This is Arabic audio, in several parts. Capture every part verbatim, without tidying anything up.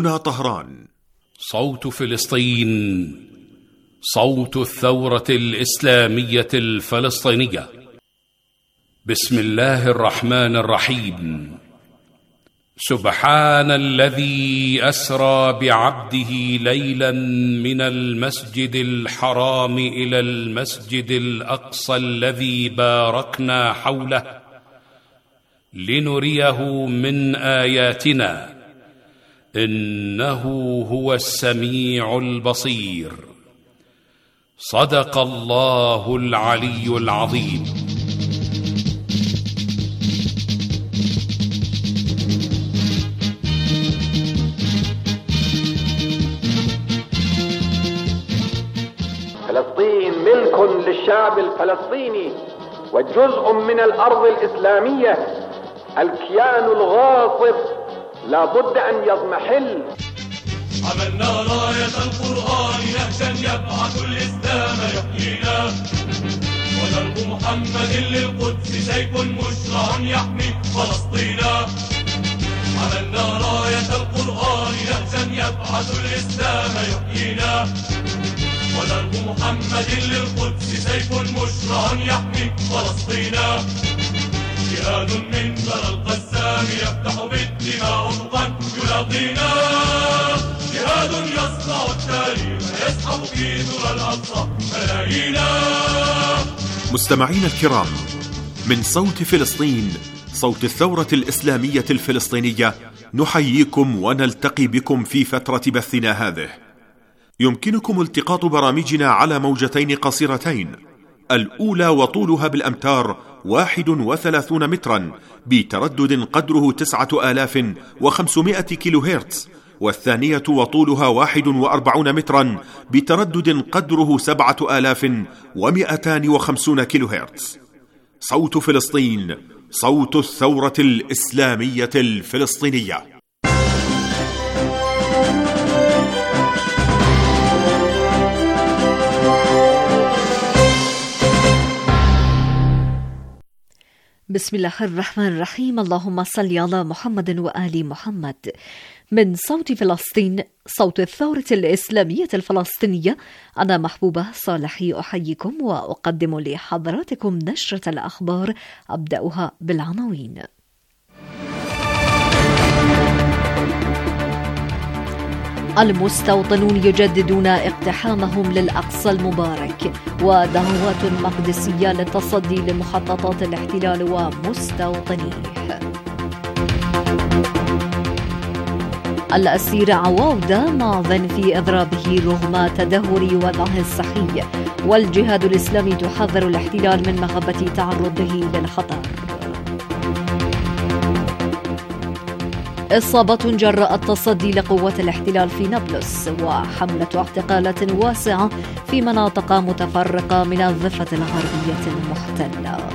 هنا طهران. صوت فلسطين، صوت الثورة الإسلامية الفلسطينية. بسم الله الرحمن الرحيم. سبحان الذي أسرى بعبده ليلا من المسجد الحرام إلى المسجد الأقصى الذي باركنا حوله لنريه من آياتنا إنه هو السميع البصير. صدق الله العلي العظيم. فلسطين ملك للشعب الفلسطيني وجزء من الأرض الإسلامية. الكيان الغاصب لا بد أن يضمحل. عملنا راية القرآن نهجا يبعث الإسلام يحيينا، ودرب محمد للقدس سيف مشرع يحمي فلسطينا. عملنا راية القرآن نهجا يبعث الإسلام يحيينا، ودرب محمد للقدس سيف مشرع يحمي فلسطينا. جهاد من ذرى القسام يفتح بالدماء أفقا يلاقينا، جهاد يصنع التاريخ يسحب في ذرى الأقصى ملايينا. مستمعين الكرام، من صوت فلسطين، صوت الثورة الإسلامية الفلسطينية، نحييكم ونلتقي بكم في فترة بثنا هذه. يمكنكم التقاط برامجنا على موجتين قصيرتين، الأولى وطولها بالأمتار واحد وثلاثون مترا بتردد قدره تسعة آلاف وخمسمائة كيلو هرتز، والثانية وطولها واحد وأربعون مترا بتردد قدره سبعة آلاف ومئتان وخمسون كيلو هرتز. صوت فلسطين، صوت الثورة الإسلامية الفلسطينية. بسم الله الرحمن الرحيم. اللهم صل على محمد وآل محمد. من صوت فلسطين، صوت الثورة الإسلامية الفلسطينية، أنا محبوبة صالحي أحييكم وأقدم لحضراتكم نشرة الأخبار، أبدأها بالعناوين. المستوطنون يجددون اقتحامهم للأقصى المبارك، ودعوات مقدسية للتصدي لمخططات الاحتلال ومستوطنيه. الأسير عواودة معظم في إضرابه رغم تدهور وضعه الصحي، والجهاد الإسلامي تحذر الاحتلال من مغبة تعرضه للخطر. إصابة جراء التصدي لقوات الاحتلال في نابلس، وحملة اعتقالات واسعة في مناطق متفرقة من الضفة الغربية المحتلة.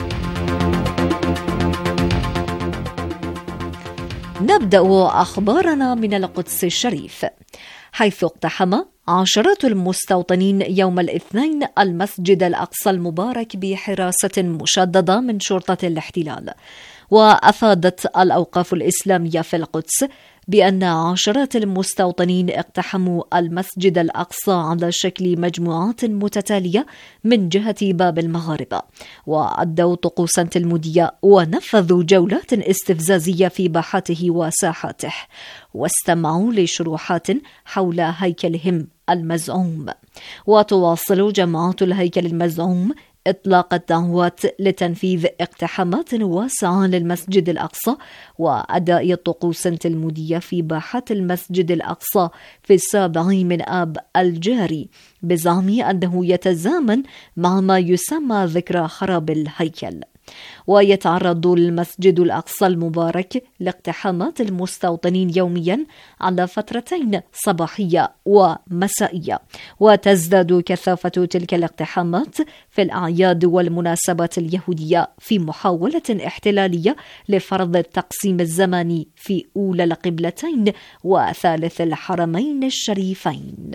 نبدأ أخبارنا من القدس الشريف، حيث اقتحم عشرات المستوطنين يوم الاثنين المسجد الأقصى المبارك بحراسة مشددة من شرطة الاحتلال. وأفادت الأوقاف الإسلامية في القدس بأن عشرات المستوطنين اقتحموا المسجد الأقصى على شكل مجموعات متتالية من جهة باب المغاربة، وأدوا طقوسا تلمودية، ونفذوا جولات استفزازية في باحاته وساحاته، واستمعوا لشروحات حول هيكلهم المزعوم. وتواصل جماعات الهيكل المزعوم إطلاق الدعوات لتنفيذ اقتحامات واسعة للمسجد الأقصى وأداء طقوس تلمودية في باحات المسجد الأقصى في السابع من آب الجاري، بزعم أنه يتزامن مع ما يسمى ذكرى خراب الهيكل. ويتعرض المسجد الأقصى المبارك لاقتحامات المستوطنين يوميا على فترتين صباحية ومسائية، وتزداد كثافة تلك الاقتحامات في الأعياد والمناسبات اليهودية في محاولة احتلالية لفرض التقسيم الزمني في أولى القبلتين وثالث الحرمين الشريفين.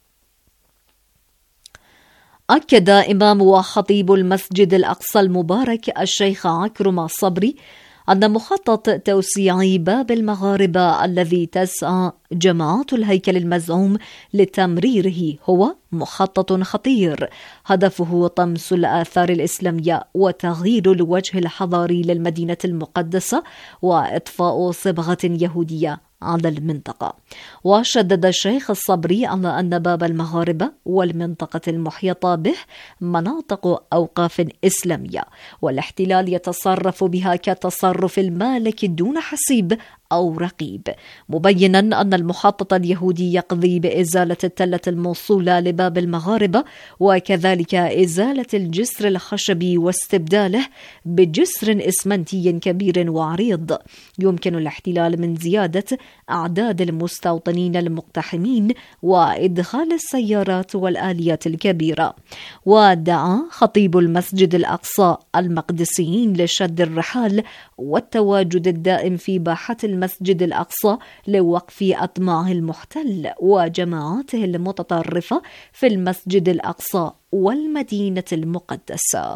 أكد إمام وخطيب المسجد الأقصى المبارك الشيخ عكرمة صبري أن مخطط توسيع باب المغاربة الذي تسعى جماعات الهيكل المزعوم لتمريره هو مخطط خطير هدفه طمس الآثار الإسلامية وتغيير الوجه الحضاري للمدينة المقدسة وإضفاء صبغة يهودية على المنطقة. وشدد الشيخ الصبري على أن باب المغاربة والمنطقة المحيطة به مناطق أوقاف إسلامية، والاحتلال يتصرف بها كتصرف المالك دون حسيب أو رقيب، مبينا أن المخطط اليهودي يقضي بإزالة التلة الموصولة لباب المغاربة وكذلك إزالة الجسر الخشبي واستبداله بجسر إسمنتي كبير وعريض يمكن الاحتلال من زيادة أعداد المستوطنين المقتحمين وإدخال السيارات والآليات الكبيرة. ودعا خطيب المسجد الأقصى المقدسيين لشد الرحال والتواجد الدائم في باحة المسجد الأقصى لوقف أطماع المحتل وجماعاته المتطرفة في المسجد الأقصى والمدينة المقدسة.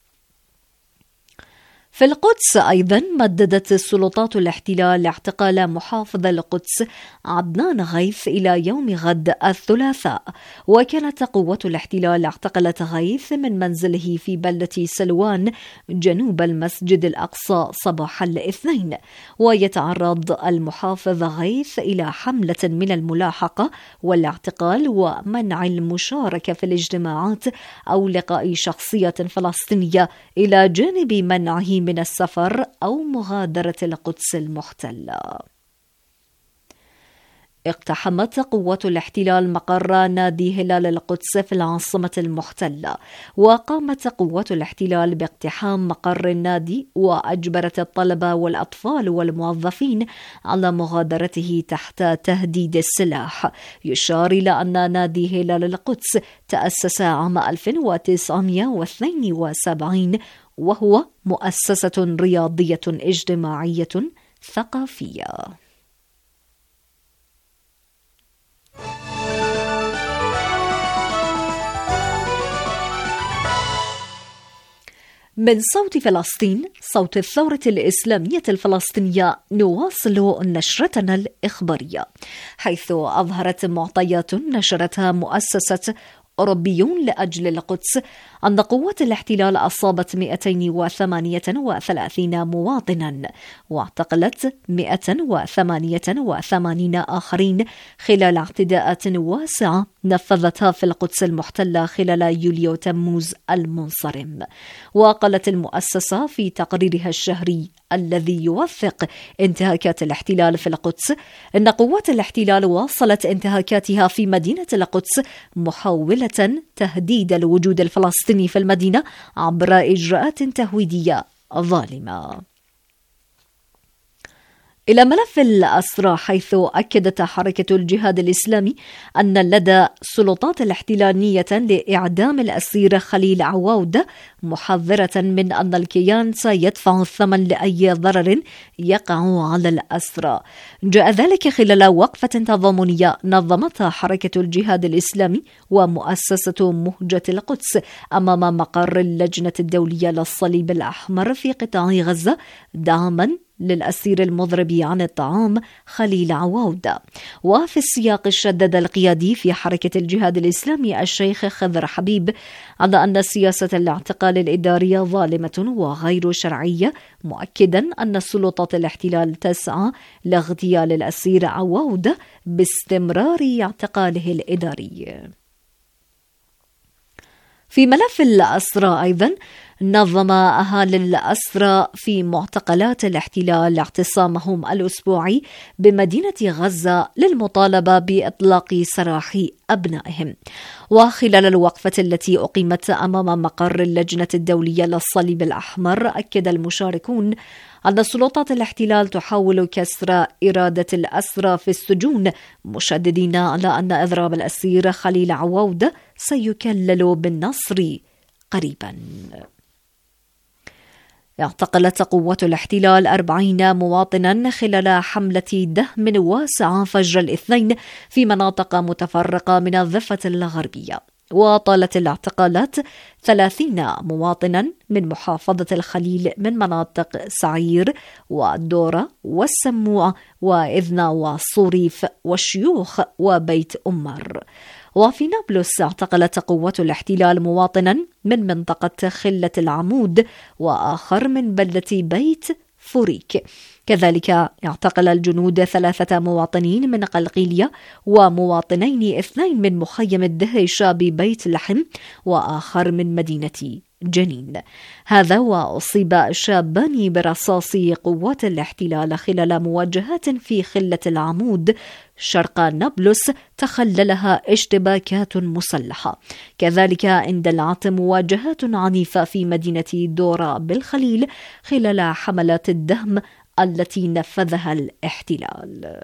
في القدس أيضا مددت سلطات الاحتلال اعتقال محافظ القدس عدنان غيث إلى يوم غد الثلاثاء، وكانت قوة الاحتلال اعتقلت غيث من منزله في بلدة سلوان جنوب المسجد الأقصى صباح الاثنين. ويتعرض المحافظ غيث إلى حملة من الملاحقة والاعتقال ومنع المشاركة في الاجتماعات أو لقاء شخصية فلسطينية، إلى جانب منعه من السفر أو مغادرة القدس المحتلة. اقتحمت قوة الاحتلال مقر نادي هلال القدس في العاصمة المحتلة، وقامت قوة الاحتلال باقتحام مقر النادي وأجبرت الطلبة والأطفال والموظفين على مغادرته تحت تهديد السلاح. يشار إلى أن نادي هلال القدس تأسس عام ألف وتسعمائة واثنين وسبعين وهو مؤسسة رياضية اجتماعية ثقافية. من صوت فلسطين، صوت الثورة الإسلامية الفلسطينية، نواصل نشرتنا الإخبارية، حيث أظهرت معطيات نشرتها مؤسسة أوروبيون لأجل القدس أن قوات الاحتلال أصابت مئتين وثمانية وثلاثين مواطنا واعتقلت مئة وثمانية وثمانين آخرين خلال اعتداءات واسعة نفذتها في القدس المحتلة خلال يوليو تموز المنصرم. وقالت المؤسسة في تقريرها الشهري الذي يوثق انتهاكات الاحتلال في القدس إن قوات الاحتلال واصلت انتهاكاتها في مدينة القدس محاولة تهديد الوجود الفلسطيني في المدينة عبر إجراءات تهويدية ظالمة. إلى ملف الأسرى، حيث أكدت حركة الجهاد الإسلامي أن لدى سلطات الاحتلال نية لإعدام الأسير خليل عواودة، محذرة من أن الكيان سيدفع الثمن لأي ضرر يقع على الأسرى. جاء ذلك خلال وقفة تضامنية نظمتها حركة الجهاد الإسلامي ومؤسسة مهجة القدس أمام مقر اللجنة الدولية للصليب الأحمر في قطاع غزة دعما للأسير المضرب عن الطعام خليل عواودة. وفي السياق شدد القيادي في حركة الجهاد الإسلامي الشيخ خضر حبيب على أن سياسة الاعتقال الإدارية ظالمة وغير شرعية، مؤكدا أن سلطات الاحتلال تسعى لاغتيال الأسير عواودة باستمرار اعتقاله الإداري. في ملف الأسرى أيضا، نظم أهالي الأسرى في معتقلات الاحتلال اعتصامهم الأسبوعي بمدينة غزة للمطالبة بإطلاق سراح أبنائهم. وخلال الوقفة التي أقيمت أمام مقر اللجنة الدولية للصليب الأحمر، أكد المشاركون أن سلطات الاحتلال تحاول كسر إرادة الأسرى في السجون، مشددين على أن إضراب الأسير خليل عواودة سيكلل بالنصر قريبا. اعتقلت قوة الاحتلال أربعين مواطنا خلال حملة دهم واسعة فجر الاثنين في مناطق متفرقة من الضفة الغربية. وطالت الاعتقالات ثلاثين مواطنا من محافظة الخليل من مناطق سعير والدورة والسموع وإذنا والصوريف والشيوخ وبيت أمر. وفي نابلس اعتقلت قوات الاحتلال مواطنا من منطقة خلة العمود وآخر من بلدة بيت فوريك. كذلك اعتقل الجنود ثلاثة مواطنين من قلقيلية ومواطنين اثنين من مخيم الدهيشة ببيت لحم وآخر من مدينة جنين. هذا وأصيب شابان برصاص قوات الاحتلال خلال مواجهات في خلة العمود شرق نابلس تخللها اشتباكات مسلحة. كذلك اندلعت مواجهات عنيفة في مدينة دورة بالخليل خلال حملات الدهم التي نفذها الاحتلال.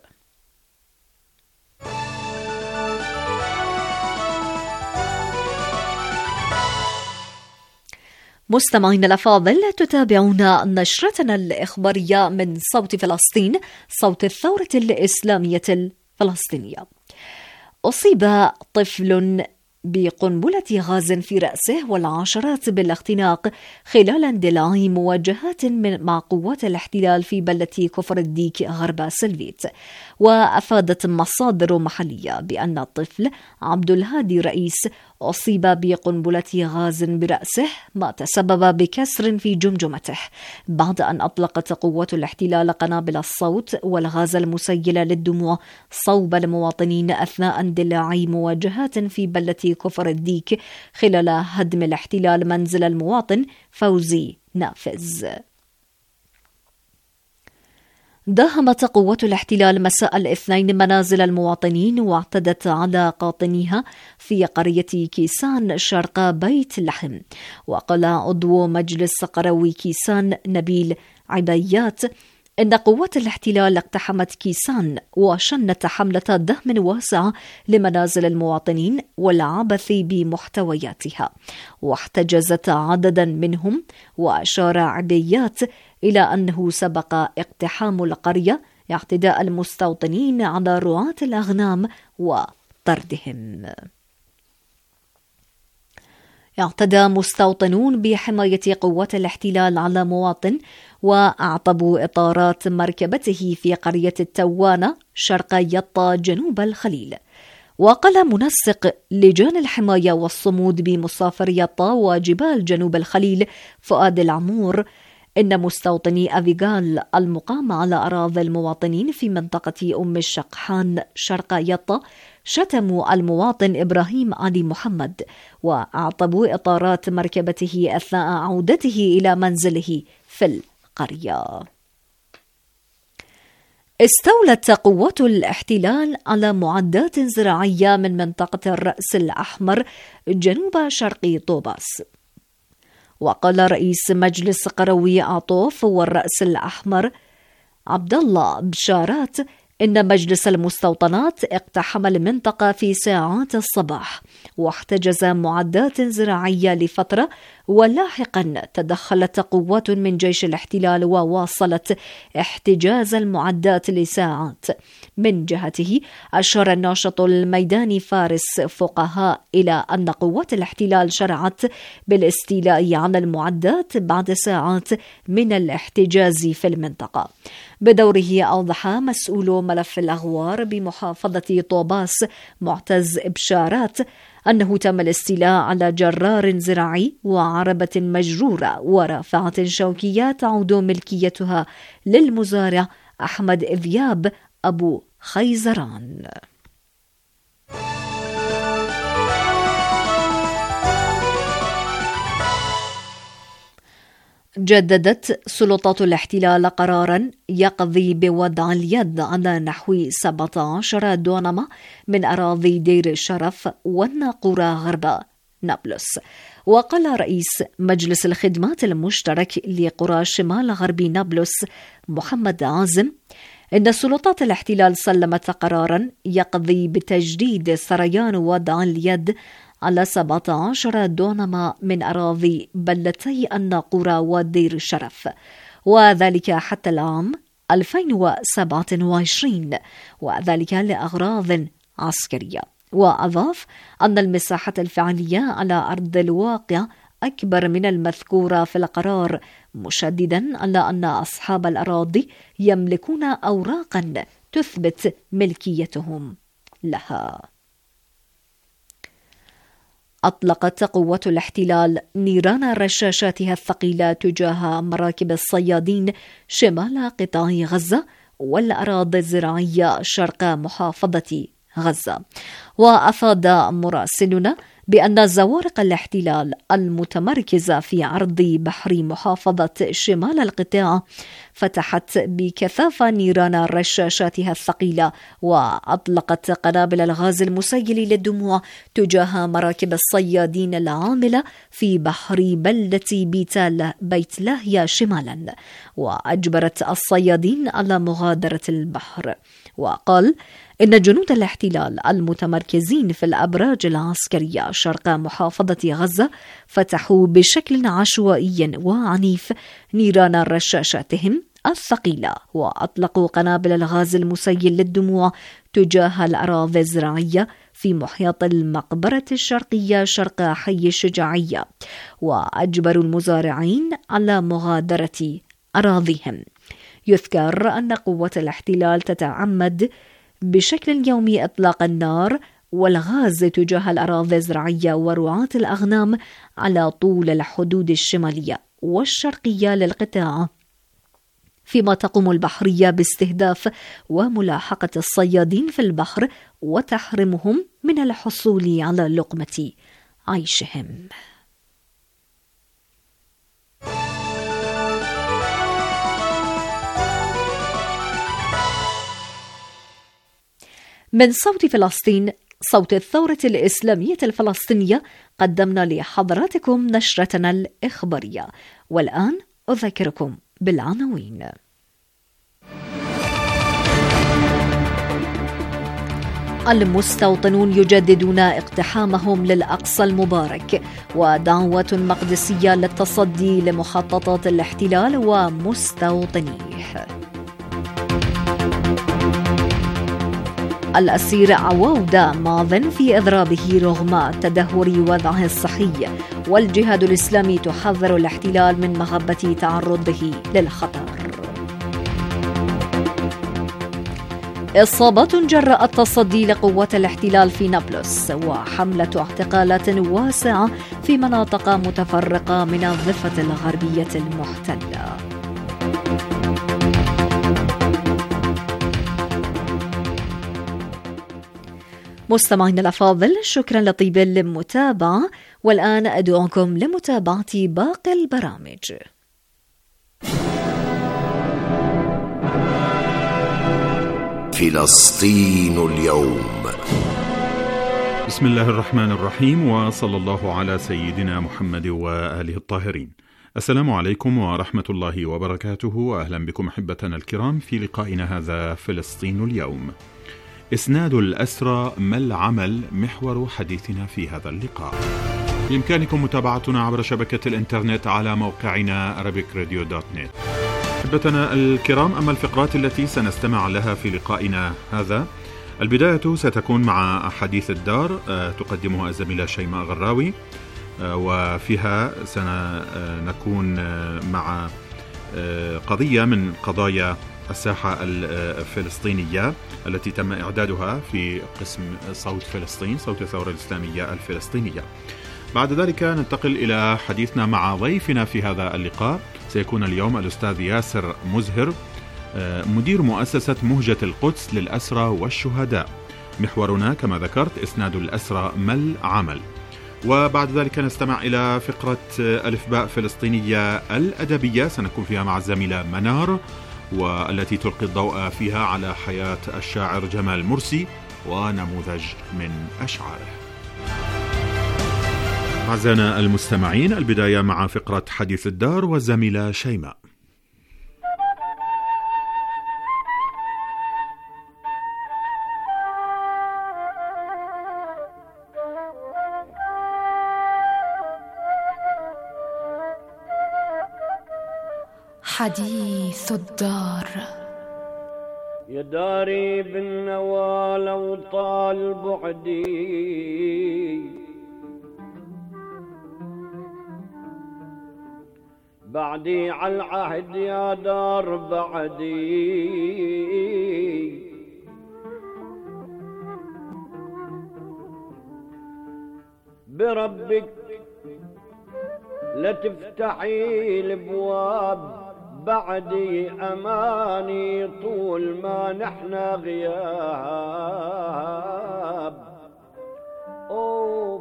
مستمعينا الأفاضل، تتابعون نشرتنا الإخبارية من صوت فلسطين، صوت الثورة الإسلامية الفلسطينية. أصيب طفل بقنبلة غاز في رأسه والعشرات بالاختناق خلال اندلاع مواجهات من مع قوات الاحتلال في بلدة كفر الديك غرب سلفيت. وأفادت مصادر محلية بأن الطفل عبد الهادي رئيس أصيب بقنبلة غاز برأسه ما تسبب بكسر في جمجمته بعد أن أطلقت قوات الاحتلال قنابل الصوت والغاز المسيل للدموع صوب المواطنين أثناء اندلاع مواجهات في بلدة كفر الديك خلال هدم الاحتلال منزل المواطن فوزي نافذ. داهمت قوات الاحتلال مساء الاثنين منازل المواطنين واعتدت على قاطنيها في قرية كيسان شرق بيت لحم. وقال عضو مجلس قروي كيسان نبيل عبيات إن قوات الاحتلال اقتحمت كيسان وشنت حملة دهم واسعة لمنازل المواطنين والعبث بمحتوياتها، واحتجزت عددا منهم. وأشار عبيات إلى أنه سبق اقتحام القرية اعتداء المستوطنين على رعاة الأغنام وطردهم. اعتدى مستوطنون بحماية قوات الاحتلال على مواطن وأعطبوا إطارات مركبته في قرية التوانة شرق يطا جنوب الخليل. وقال منسق لجان الحماية والصمود بمصافر يطا وجبال جنوب الخليل فؤاد العمور إن مستوطني أفيغال المقام على أراضي المواطنين في منطقة أم الشقحان شرق يطا شتموا المواطن إبراهيم علي محمد وأعطبوا إطارات مركبته أثناء عودته إلى منزله في القرية. استولت قوات الاحتلال على معدات زراعية من منطقة الرأس الأحمر جنوب شرق طوباس. وقال رئيس مجلس قروي عطوف والرأس الأحمر عبد الله بشارات إن مجلس المستوطنات اقتحم المنطقة في ساعات الصباح واحتجز معدات زراعية لفترة، ولاحقا تدخلت قوات من جيش الاحتلال وواصلت احتجاز المعدات لساعات. من جهته أشار الناشط الميداني فارس فقهاء إلى أن قوات الاحتلال شرعت بالاستيلاء على المعدات بعد ساعات من الاحتجاز في المنطقة. بدوره أوضح مسؤول ملف الأغوار بمحافظة طوباس معتز بشارات أنه تم الاستيلاء على جرار زراعي وعربة مجرورة ورافعة شوكية تعود ملكيتها للمزارع أحمد إذياب أبو خيزران. جددت سلطات الاحتلال قرارا يقضي بوضع اليد على نحو سبعة عشر دونما من أراضي دير الشرف والناقورة غرب نابلس. وقال رئيس مجلس الخدمات المشترك لقرى شمال غرب نابلس محمد عازم إن سلطات الاحتلال سلمت قرارا يقضي بتجديد سريان وضع اليد على سبعة عشر دونما من أراضي بلدتي الناقورة ودير الشرف، وذلك حتى العام ألفين وسبعة وعشرين، وذلك لأغراض عسكرية. وأضاف أن المساحة الفعلية على أرض الواقع أكبر من المذكورة في القرار، مشددا على أن أصحاب الأراضي يملكون أوراقا تثبت ملكيتهم لها. أطلقت قوة الاحتلال نيران رشاشاتها الثقيلة تجاه مراكب الصيادين شمال قطاع غزة والأراضي الزراعية شرق محافظة غزة. وأفاد مراسلنا بأن زوارق الاحتلال المتمركزة في عرض بحر محافظة شمال القطاع فتحت بكثافة نيران رشاشاتها الثقيلة وأطلقت قنابل الغاز المسيل للدموع تجاه مراكب الصيادين العاملة في بحر بلدة بيتال بيت لاهيا شمالا، وأجبرت الصيادين على مغادرة البحر. وقال إن جنود الاحتلال المتمركزين في الأبراج العسكرية شرق محافظة غزة فتحوا بشكل عشوائي وعنيف نيران رشاشاتهم الثقيلة وأطلقوا قنابل الغاز المسيل للدموع تجاه الأراضي الزراعية في محيط المقبرة الشرقية شرق حي الشجاعية، وأجبروا المزارعين على مغادرة أراضيهم. يذكر أن قوة الاحتلال تتعمد بشكل يومي إطلاق النار والغاز تجاه الأراضي الزراعية ورعاة الأغنام على طول الحدود الشمالية والشرقية للقطاع، فيما تقوم البحرية باستهداف وملاحقة الصيادين في البحر وتحرمهم من الحصول على لقمة عيشهم. من صوت فلسطين، صوت الثورة الإسلامية الفلسطينية، قدمنا لحضراتكم نشرتنا الإخبارية، والآن أذكركم بالعناوين. المستوطنون يجددون اقتحامهم للأقصى المبارك، ودعوة مقدسية للتصدي لمخططات الاحتلال ومستوطنيه. الأسير عوودة ماضٍ في إضرابه رغم تدهور وضعه الصحي، والجهاد الإسلامي تحذر الاحتلال من مغبة تعرضه للخطر. إصابات جراء التصدي لقوة الاحتلال في نابلس، وحملة اعتقالات واسعة في مناطق متفرقة من الضفة الغربية المحتلة. مستمعينا الأفاضل، شكرا لطيب المتابعة، والآن أدعوكم لمتابعة باقي البرامج. فلسطين اليوم. بسم الله الرحمن الرحيم، وصلى الله على سيدنا محمد وآله الطاهرين. السلام عليكم ورحمة الله وبركاته، وأهلا بكم أحبتنا الكرام في لقائنا هذا فلسطين اليوم. إسناد الأسرى ما العمل محور حديثنا في هذا اللقاء. بإمكانكم متابعتنا عبر شبكة الإنترنت على موقعنا أرابيك راديو دوت نت. أحبتنا الكرام، أما الفقرات التي سنستمع لها في لقائنا هذا، البداية ستكون مع حديث الدار تقدمها الزميلة شيماء غراوي، وفيها سنكون مع قضية من قضايا الساحة الفلسطينية التي تم إعدادها في قسم صوت فلسطين، صوت الثورة الإسلامية الفلسطينية. بعد ذلك ننتقل إلى حديثنا مع ضيفنا في هذا اللقاء. سيكون اليوم الأستاذ ياسر مزهر، مدير مؤسسة مهجة القدس للأسرى والشهداء. محورنا كما ذكرت إسناد الأسرى ما العمل. وبعد ذلك نستمع إلى فقرة ألف باء فلسطينية الأدبية، سنكون فيها مع الزميلة منار، والتي تلقي الضوء فيها على حياة الشاعر جمال مرسي ونموذج من أشعاره. أعزائنا المستمعين، البداية مع فقرة حديث الدار والزميلة شيماء. حديث الدار. يا داري بالنوى لو طال بعدي بعدي على العهد يا دار بعدي بربك لا تفتحي الابواب بعدي اماني طول ما نحنا غياب. اوف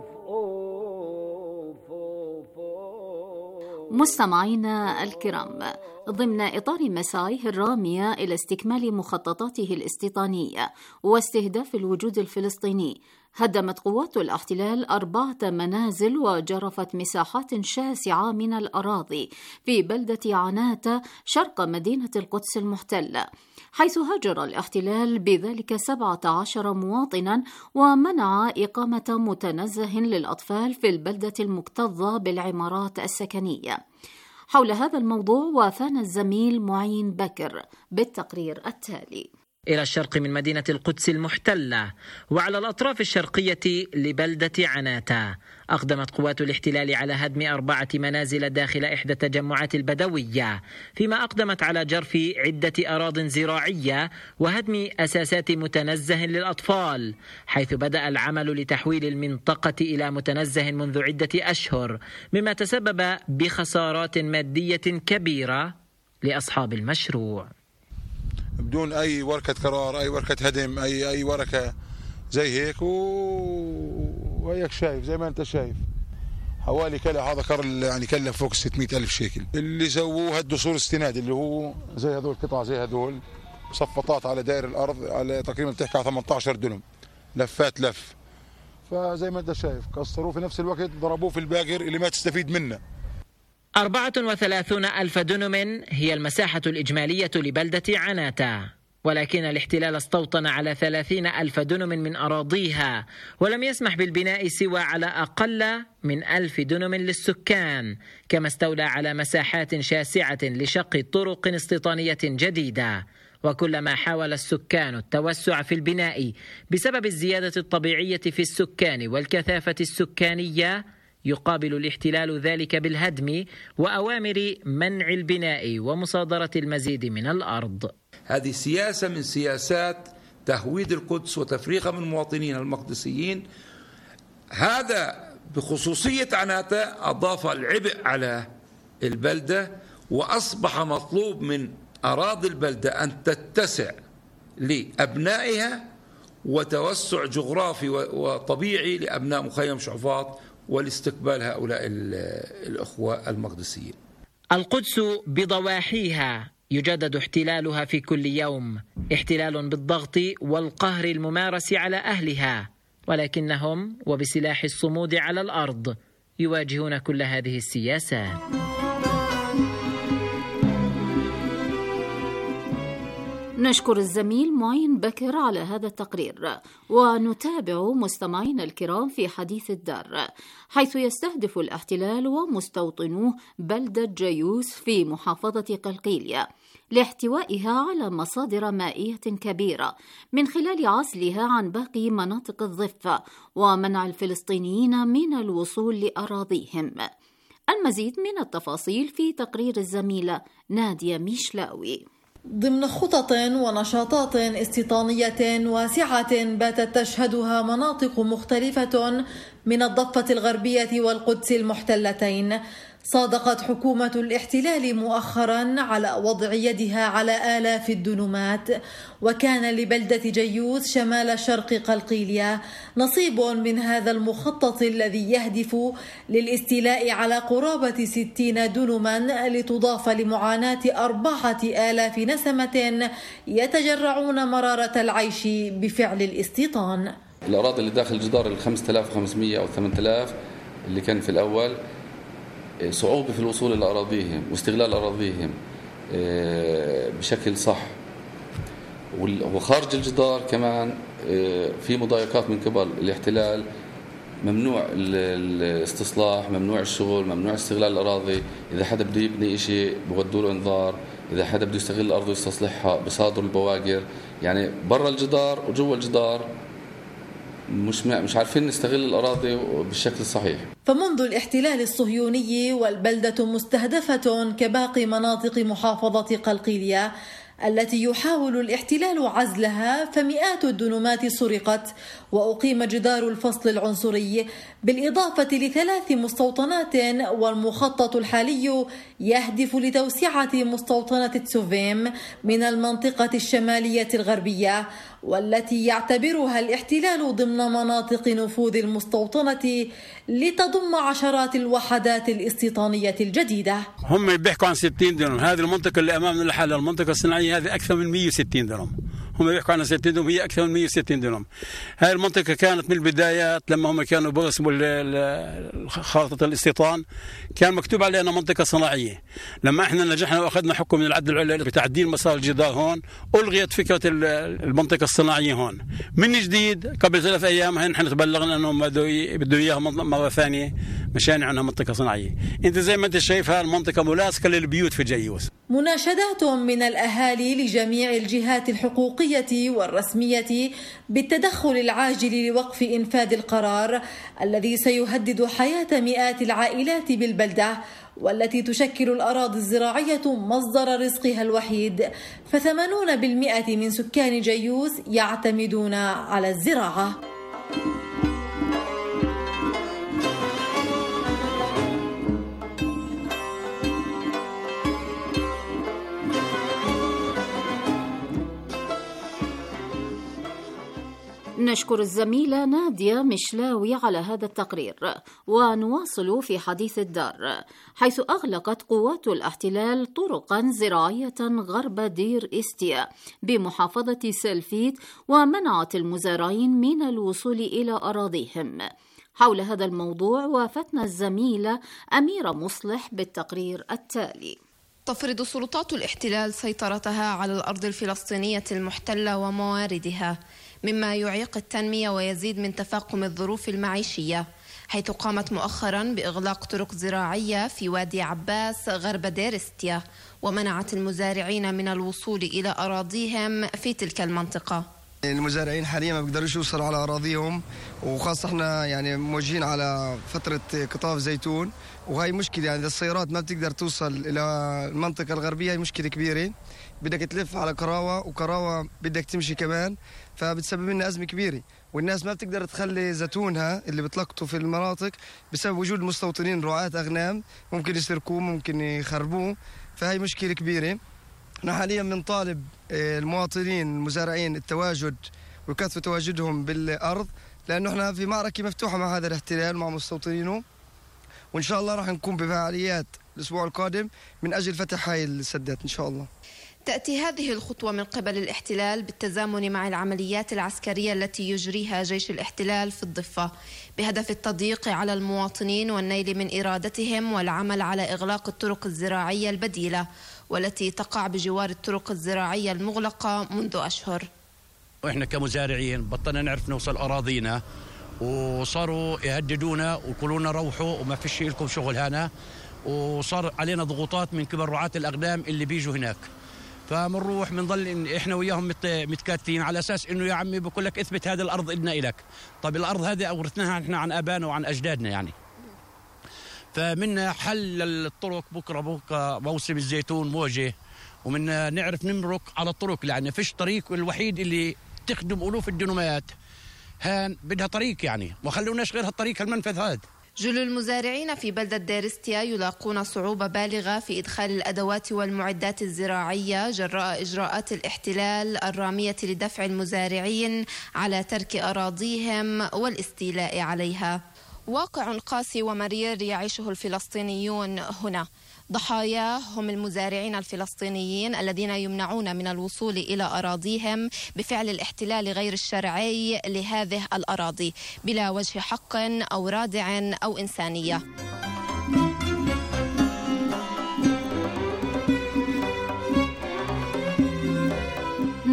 اوف اوف, أوف. مستمعينا الكرام، ضمن إطار مساعيه الرامية إلى استكمال مخططاته الاستيطانية واستهداف الوجود الفلسطيني، هدمت قوات الاحتلال أربعة منازل وجرفت مساحات شاسعة من الأراضي في بلدة عناتة شرق مدينة القدس المحتلة، حيث هاجر الاحتلال بذلك سبعة عشر مواطنا ومنع إقامة متنزه للأطفال في البلدة المكتظة بالعمارات السكنية. حول هذا الموضوع وافانا الزميل معين بكر بالتقرير التالي. إلى الشرق من مدينة القدس المحتلة وعلى الأطراف الشرقية لبلدة عناتة، أقدمت قوات الاحتلال على هدم أربعة منازل داخل إحدى التجمعات البدوية، فيما أقدمت على جرف عدة أراضٍ زراعية وهدم أساسات متنزه للأطفال، حيث بدأ العمل لتحويل المنطقة إلى متنزه منذ عدة أشهر، مما تسبب بخسارات مادية كبيرة لأصحاب المشروع. بدون اي ورقه قرار، اي ورقه هدم، اي اي ورقه زي هيك، وهيك شايف زي ما انت شايف حوالي كلف هذا قرر يعني كلف فوق ستمئة ألف شيكل. اللي سووه هدوا سور استناد اللي هو زي هذول قطع زي هذول مصفطات على دائر الارض على تقريبا بتحكي على ثمانية عشر دنم لفات لف، فزي ما انت شايف كسروه في نفس الوقت ضربوه في الباقر اللي ما تستفيد منه. أربعة وثلاثون ألف دنم هي المساحة الإجمالية لبلدة عناتة، ولكن الاحتلال استوطن على ثلاثين ألف دنم من أراضيها، ولم يسمح بالبناء سوى على أقل من ألف دنم للسكان، كما استولى على مساحات شاسعة لشق طرق استيطانية جديدة. وكلما حاول السكان التوسع في البناء بسبب الزيادة الطبيعية في السكان والكثافة السكانية، يقابل الاحتلال ذلك بالهدم وأوامر منع البناء ومصادرة المزيد من الأرض. هذه سياسة من سياسات تهويد القدس وتفريقها من مواطنين المقدسيين. هذا بخصوصية عناتة أضاف العبء على البلدة، وأصبح مطلوب من أراضي البلدة أن تتسع لأبنائها وتوسع جغرافي وطبيعي لأبناء مخيم شعفاط والاستقبال هؤلاء الأخوة المقدسيين. القدس بضواحيها يجدد احتلالها في كل يوم، احتلال بالضغط والقهر الممارس على أهلها، ولكنهم وبسلاح الصمود على الأرض يواجهون كل هذه السياسات. نشكر الزميل معين بكر على هذا التقرير، ونتابع مستمعينا الكرام في حديث الدار، حيث يستهدف الاحتلال ومستوطنوه بلدة جيوس في محافظة قلقيلية لاحتوائها على مصادر مائية كبيرة من خلال عزلها عن باقي مناطق الضفة ومنع الفلسطينيين من الوصول لأراضيهم. المزيد من التفاصيل في تقرير الزميلة نادية ميشلاوي. ضمن خطط ونشاطات استيطانية واسعة باتت تشهدها مناطق مختلفة من الضفة الغربية والقدس المحتلتين، صادقت حكومة الاحتلال مؤخرا على وضع يدها على آلاف الدنومات، وكان لبلدة جيوس شمال شرق قلقيلية نصيب من هذا المخطط الذي يهدف للاستيلاء على قرابة ستين دنما لتضاف لمعاناة أربعة آلاف نسمة يتجرعون مرارة العيش بفعل الاستيطان. الأراضي اللي داخل جدار ال خمسة آلاف وخمسمئة أو ثمانية آلاف اللي كان في الأول صعوبة في الوصول إلى أراضيهم واستغلال أراضيهم بشكل صح، وخارج الجدار كمان في مضايقات من قبل الاحتلال، ممنوع الاستصلاح، ممنوع الشغل، ممنوع استغلال الأراضي. إذا حدا بده يبني شيء بودوا له إنذار، إذا حدا بده يستغل الأرض ويستصلحها بصادر البواقر، يعني برا الجدار وجوا الجدار مش مش عارفين نستغل الأراضي بالشكل الصحيح. فمنذ الاحتلال الصهيوني والبلدة مستهدفة كباقي مناطق محافظة قلقيلية التي يحاول الاحتلال عزلها، فمئات الدنومات سرقت وأقيم جدار الفصل العنصري بالإضافة لثلاث مستوطنات، والمخطط الحالي يهدف لتوسعة مستوطنة تسوفيم من المنطقة الشمالية الغربية، والتي يعتبرها الاحتلال ضمن مناطق نفوذ المستوطنة لتضم عشرات الوحدات الاستيطانية الجديدة. هم بيحكوا عن ستين درهم، هذه المنطقة اللي أمامنا الحالة المنطقة الصناعية هذه أكثر من مئة وستين درهم، هم بيحكوا عن ستين درهم، هي أكثر من مئة وستين درهم. هاي المنطقة كانت من البدايات لما هم كانوا بيرسموا خارطة الاستيطان كان مكتوب عليها أنها منطقة صناعية. لما احنا نجحنا وأخذنا حكم من العدل العليا بتعديل مسار الجدار هون، ألغيت فكرة المنطقة الصناعية هون من جديد. قبل ثلاث أيام هن نحن تبلغنا أنهم بدوا إياها مرة ثانية مشان عنها منطقة صناعية. أنت زي ما أنت شايف هاي المنطقة ملاصقة للبيوت في جيوس. مناشدات من الأهالي لجميع الجهات الحقوقية والرسمية بالتدخل العاجل لوقف إنفاذ القرار الذي سيهدد حياة مئات العائلات بالبلدة، والتي تشكل الأراضي الزراعية مصدر رزقها الوحيد، فثمانون بالمئة من سكان جيوس يعتمدون على الزراعة. نشكر الزميلة نادية مشلاوي على هذا التقرير. ونواصل في حديث الدار، حيث أغلقت قوات الاحتلال طرقا زراعية غرب دير إستيا بمحافظة سلفيت، ومنعت المزارعين من الوصول إلى أراضيهم. حول هذا الموضوع وافتنا الزميلة أميرة مصلح بالتقرير التالي. تفرض سلطات الاحتلال سيطرتها على الأرض الفلسطينية المحتلة ومواردها، مما يعيق التنمية ويزيد من تفاقم الظروف المعيشية، حيث قامت مؤخرا بإغلاق طرق زراعية في وادي عباس غرب دير إستيا، ومنعت المزارعين من الوصول إلى أراضيهم في تلك المنطقة. المزارعين حاليا ما بيقدروش يوصلوا على أراضيهم، وخاصة احنا يعني موجهين على فترة قطاف زيتون، وهي مشكلة. يعني السيارات ما بتقدر توصل إلى المنطقة الغربية، هي مشكلة كبيرة. بدك تلف على كراوة، وكراوة بدك تمشي كمان، فبتسبب لنا أزمة كبيرة. والناس ما بتقدر تخلي زيتونها اللي بتلقطوا في المناطق بسبب وجود مستوطنين رعاة أغنام ممكن يسرقوه ممكن يخربوه، فهي مشكلة كبيرة. نحن حاليا بنطالب المواطنين المزارعين التواجد وكثرة تواجدهم بالأرض، لأنه احنا في معركة مفتوحة مع هذا الاحتلال مع مستوطنينه، وإن شاء الله راح نكون بفعاليات الأسبوع القادم من أجل فتح هاي السدات إن شاء الله. تأتي هذه الخطوة من قبل الاحتلال بالتزامن مع العمليات العسكرية التي يجريها جيش الاحتلال في الضفة بهدف التضييق على المواطنين والنيل من إرادتهم، والعمل على إغلاق الطرق الزراعية البديلة والتي تقع بجوار الطرق الزراعية المغلقة منذ أشهر. وإحنا كمزارعين بطلنا نعرف نوصل أراضينا، وصاروا يهددونا ويقولون روحوا وما فيش لكم شغل هنا، وصار علينا ضغوطات من قبل رعاة الأقدام اللي بيجوا هناك. فمنروح بنضل إن احنا وياهم متكاتفين على اساس انه يا عمي بقول لك اثبت هذه الارض إلنا إلك. طب الارض هذه اورثناها احنا عن ابائنا وعن اجدادنا يعني. فمنا حل الطرق بكره بكره موسم الزيتون موجه، ومنا نعرف نمرق على الطرق، لان فيش طريق الوحيد اللي تخدم الوف الدنومات هان بدها طريق يعني، وخلوناش غير هالطريق المنفذ هذا. جل المزارعين في بلدة دير إستيا يلاقون صعوبة بالغة في إدخال الأدوات والمعدات الزراعية جراء إجراءات الاحتلال الرامية لدفع المزارعين على ترك أراضيهم والاستيلاء عليها. واقع قاسي ومرير يعيشه الفلسطينيون هنا. ضحاياه هم المزارعين الفلسطينيين الذين يمنعون من الوصول إلى أراضيهم بفعل الاحتلال غير الشرعي لهذه الأراضي بلا وجه حق أو رادع أو إنسانية.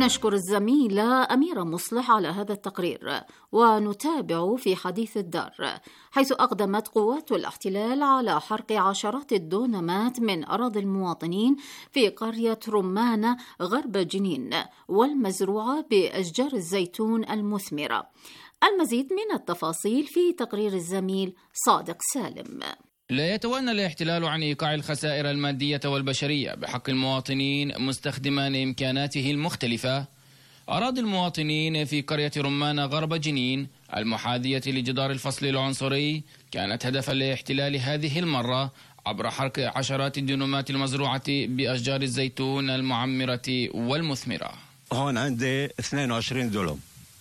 نشكر الزميلة أميرة مصلح على هذا التقرير، ونتابع في حديث الدار، حيث أقدمت قوات الاحتلال على حرق عشرات الدونمات من أراضي المواطنين في قرية رمانة غرب جنين والمزروعة بأشجار الزيتون المثمرة. المزيد من التفاصيل في تقرير الزميل صادق سالم. لا يتوانى الاحتلال عن إيقاع الخسائر المادية والبشرية بحق المواطنين مستخدما إمكاناته المختلفة. أراضي المواطنين في قرية رمانة غرب جنين المحاذية لجدار الفصل العنصري كانت هدف الاحتلال هذه المرة عبر حرق عشرات الدونمات المزروعة بأشجار الزيتون المعمرة والمثمرة. هون عندي اثنين وعشرين دولم،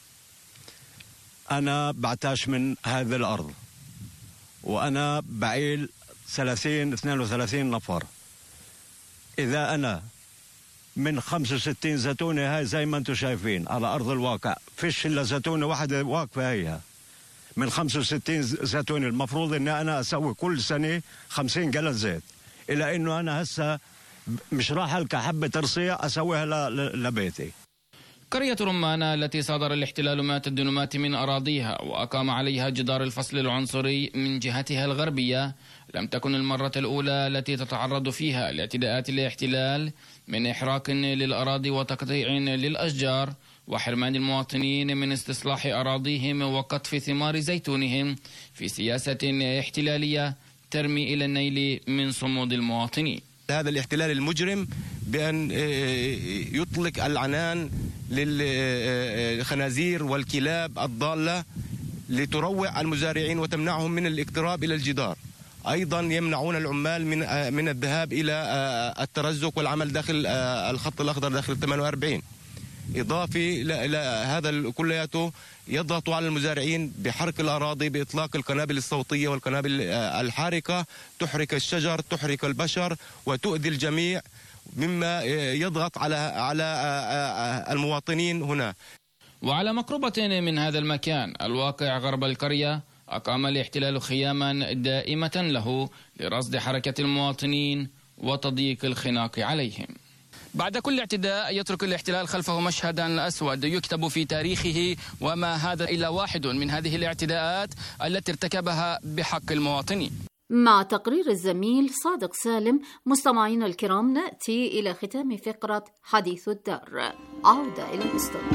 أنا بعتاش من هذه الأرض، وأنا بعيل ثلاثين اثنين وثلاثين نفر. إذا أنا من خمسة وستين زيتونة هاي زي ما أنتم شايفين على أرض الواقع، فيش إلا زيتونة واحدة واقفة هيها من خمسة وستين زيتونة. المفروض إن أنا أسوي كل سنة خمسين جلد زيت، إلا إنه أنا هسه مش راح ألقى حبة ترصية أسويها لبيتي. قرية رمانة التي صادر الاحتلال مئات الدونمات من أراضيها وأقام عليها جدار الفصل العنصري من جهتها الغربية لم تكن المرة الأولى التي تتعرض فيها لاعتداءات الاحتلال من إحراق للأراضي وتقطيع للأشجار وحرمان المواطنين من استصلاح أراضيهم وقطف ثمار زيتونهم في سياسة احتلالية ترمي إلى النيل من صمود المواطنين. هذا الاحتلال المجرم بأن يطلق العنان للخنازير والكلاب الضالة لتروع المزارعين وتمنعهم من الاقتراب إلى الجدار. أيضا يمنعون العمال من من الذهاب إلى الترزق والعمل داخل الخط الأخضر داخل ثمانية وأربعين. إضافي إلى هذا كلياته يضغط على المزارعين بحرق الأراضي بإطلاق القنابل الصوتية والقنابل الحارقة تحرق الشجر تحرق البشر وتؤذي الجميع، مما يضغط على على المواطنين هنا. وعلى مقربة من هذا المكان الواقع غرب القرية أقام الاحتلال خياما دائمة له لرصد حركة المواطنين وتضييق الخناق عليهم. بعد كل اعتداء يترك الاحتلال خلفه مشهدا أسود يكتب في تاريخه، وما هذا إلا واحد من هذه الاعتداءات التي ارتكبها بحق المواطنين. مع تقرير الزميل صادق سالم، مستمعينا الكرام، نأتي إلى ختام فقرة حديث الدار. عودة إلى الاستوديو.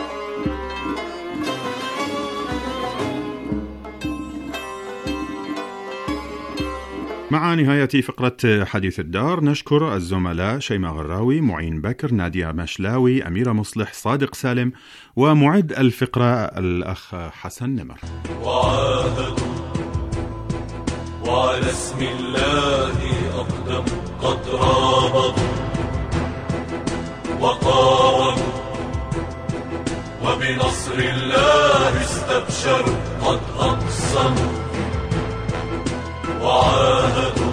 مع نهاية فقرة حديث الدار نشكر الزملاء شيماء غراوي، معين بكر، نادية مشلاوي، أميرة مصلح، صادق سالم، ومعد الفقرة الأخ حسن نمر. وعاهدوا وعلى اسم الله أقدم قد رابطوا وقاوموا وبنصر الله استبشروا قد أقسموا. وعاهدوا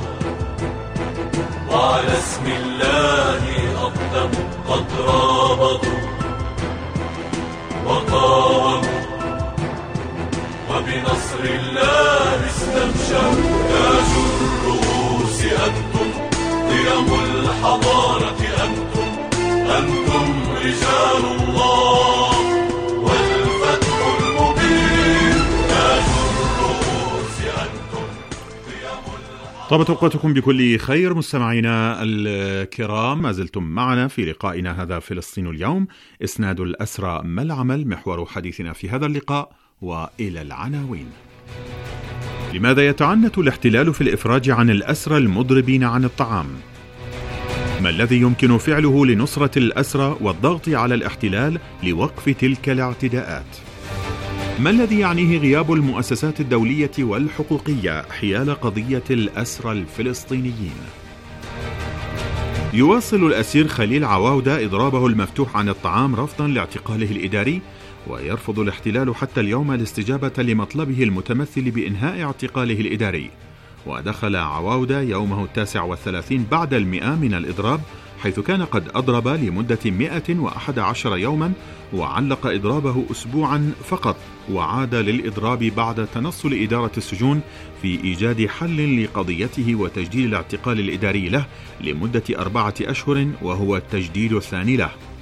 وعلى اسم الله أقدموا قد رابطوا وقاوموا وبنصر الله استبشروا. تاج الرؤوس أنتم، قيم الحضارة أنتم، أنتم رجال الله والفتح المبين. تاج الرؤوس أنتم. طابت أوقاتكم بكل خير مستمعينا الكرام، ما زلتم معنا في لقائنا هذا فلسطين اليوم. إسناد الأسرى ما العمل محور حديثنا في هذا اللقاء، وإلى العناوين. لماذا يتعنت الاحتلال في الإفراج عن الأسرى المضربين عن الطعام؟ ما الذي يمكن فعله لنصرة الأسرى والضغط على الاحتلال لوقف تلك الاعتداءات؟ ما الذي يعنيه غياب المؤسسات الدولية والحقوقية حيال قضية الأسرى الفلسطينيين؟ يواصل الأسير خليل عواودة إضرابه المفتوح عن الطعام رفضا لاعتقاله الإداري، ويرفض الاحتلال حتى اليوم الاستجابة لمطلبه المتمثل بإنهاء اعتقاله الإداري. ودخل عواودة يومه التاسع والثلاثين بعد المئة من الإضراب، حيث كان قد أضرب لمدة مئة وأحد عشر يوما، وعلق إضرابه أسبوعا فقط، وعاد للإضراب بعد تنصل إدارة السجون في إيجاد حل لقضيته وتجديد الاعتقال الإداري له لمدة أربعة أشهر، وهو التجديد الثاني له.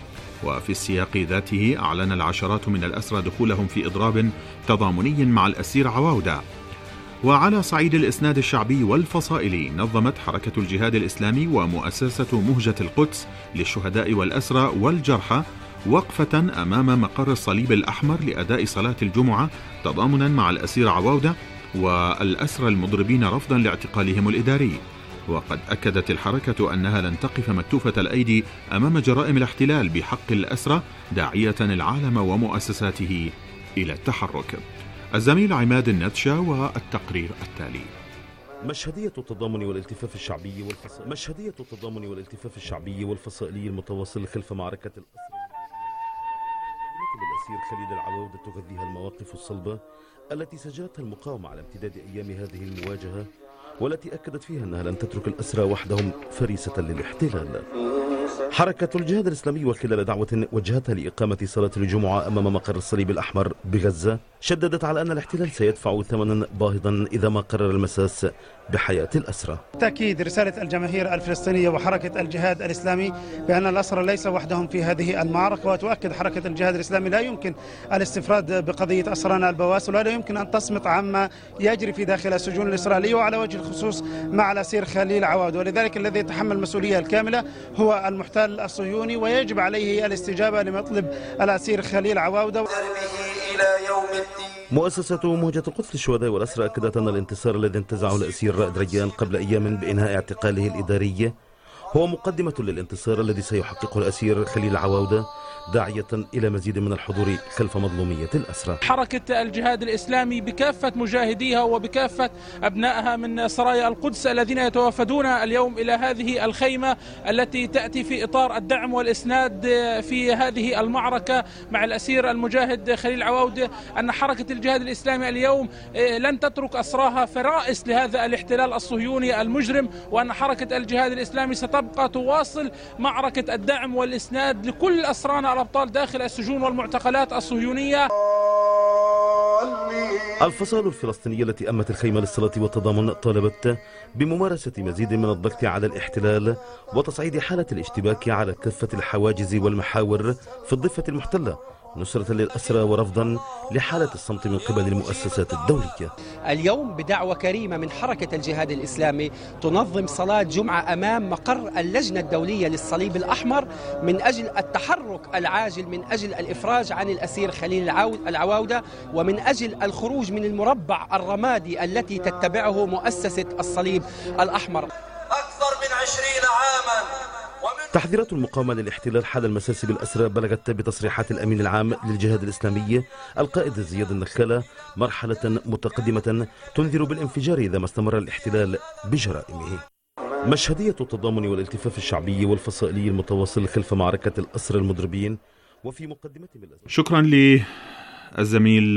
وفي السياق ذاته أعلن العشرات من الأسرى دخولهم في إضراب تضامني مع الأسير عواودة. وعلى صعيد الإسناد الشعبي والفصائلي، نظمت حركة الجهاد الإسلامي ومؤسسة مهجة القدس للشهداء والأسرى والجرحى وقفة أمام مقر الصليب الأحمر لأداء صلاة الجمعة تضامنا مع الأسير عواودة والأسرى المضربين رفضا لاعتقالهم الإداري. وقد أكدت الحركة أنها لن تقف مكتوفة الأيدي أمام جرائم الاحتلال بحق الأسرى، داعية العالم ومؤسساته إلى التحرك. الزميل عماد النتشا والتقرير التالي. مشهدية التضامن والالتفاف الشعبي والفصائلي مشهدية التضامن والالتفاف الشعبي والفصائلي المتواصل خلف معركة الأسرى بالأسير خليل العواودة تغذيها المواقف الصلبة التي سجلتها المقاومة على امتداد أيام هذه المواجهة، والتي أكدت فيها أنها لن تترك الأسرى وحدهم فريسة للاحتلال. حركة الجهاد الإسلامي وخلال دعوة وجهتها لإقامة صلاة الجمعة أمام مقر الصليب الأحمر بغزة، شددت على أن الاحتلال سيدفع ثمنا باهظا إذا ما قرر المساس بحياة الأسرى. تأكيد رسالة الجماهير الفلسطينية وحركة الجهاد الإسلامي بأن الأسرى ليس وحدهم في هذه المعركة، وتؤكد حركة الجهاد الإسلامي لا يمكن الاستفراد بقضية أسرانا البواسل، ولا يمكن أن تصمت عما يجري في داخل السجون الإسرائيلية، وعلى وجه الخصوص مع الأسير خليل عواودة. ولذلك الذي يتحمل المسؤولية الكاملة هو المحتل الصهيوني، ويجب عليه الاستجابة لمطلب الأسير خليل عواودة. مؤسسة مهجة القدس للشهداء والأسرى أكدت أن الانتصار الذي انتزعه الأسير رائد ريان قبل أيام بإنهاء اعتقاله الإداري هو مقدمة للانتصار الذي سيحققه الأسير خليل عواودة، داعية إلى مزيد من الحضور خلف مظلومية الأسرى. حركة الجهاد الإسلامي بكافة مجاهديها وبكافة أبنائها من سرايا القدس الذين يتوافدون اليوم إلى هذه الخيمة التي تأتي في إطار الدعم والإسناد في هذه المعركة مع الأسير المجاهد خليل عواودة، أن حركة الجهاد الإسلامي اليوم لن تترك أسراها فرائس لهذا الاحتلال الصهيوني المجرم، وأن حركة الجهاد الإسلامي ستبقى تواصل معركة الدعم والإسناد لكل أسرانا الأبطال داخل السجون والمعتقلات الصهيونية. الفصائل الفلسطينية التي أمت الخيمة للصلاة والتضامن طالبت بممارسة مزيد من الضغط على الاحتلال وتصعيد حالة الاشتباك على كافة الحواجز والمحاور في الضفة المحتلة، نصرة للأسرى ورفضا لحالة الصمت من قبل المؤسسات الدولية. اليوم بدعوة كريمة من حركة الجهاد الإسلامي تنظم صلاة جمعة أمام مقر اللجنة الدولية للصليب الأحمر من أجل التحرك العاجل من أجل الإفراج عن الأسير خليل العواودة، ومن أجل الخروج من المربع الرمادي التي تتبعه مؤسسة الصليب الأحمر. أكثر من عشرين عاما تحذيرات المقاومة للاحتلال حال المساس بالأسرى بلغت بتصريحات الأمين العام للجهاد الإسلامي القائد زياد النخالة مرحلة متقدمة تنذر بالانفجار إذا ما استمر الاحتلال بجرائمه. مشهدية التضامن والالتفاف الشعبي والفصائلي المتواصل خلف معركة الأسرى المضربين وفي مقدمتهم. شكرا للزميل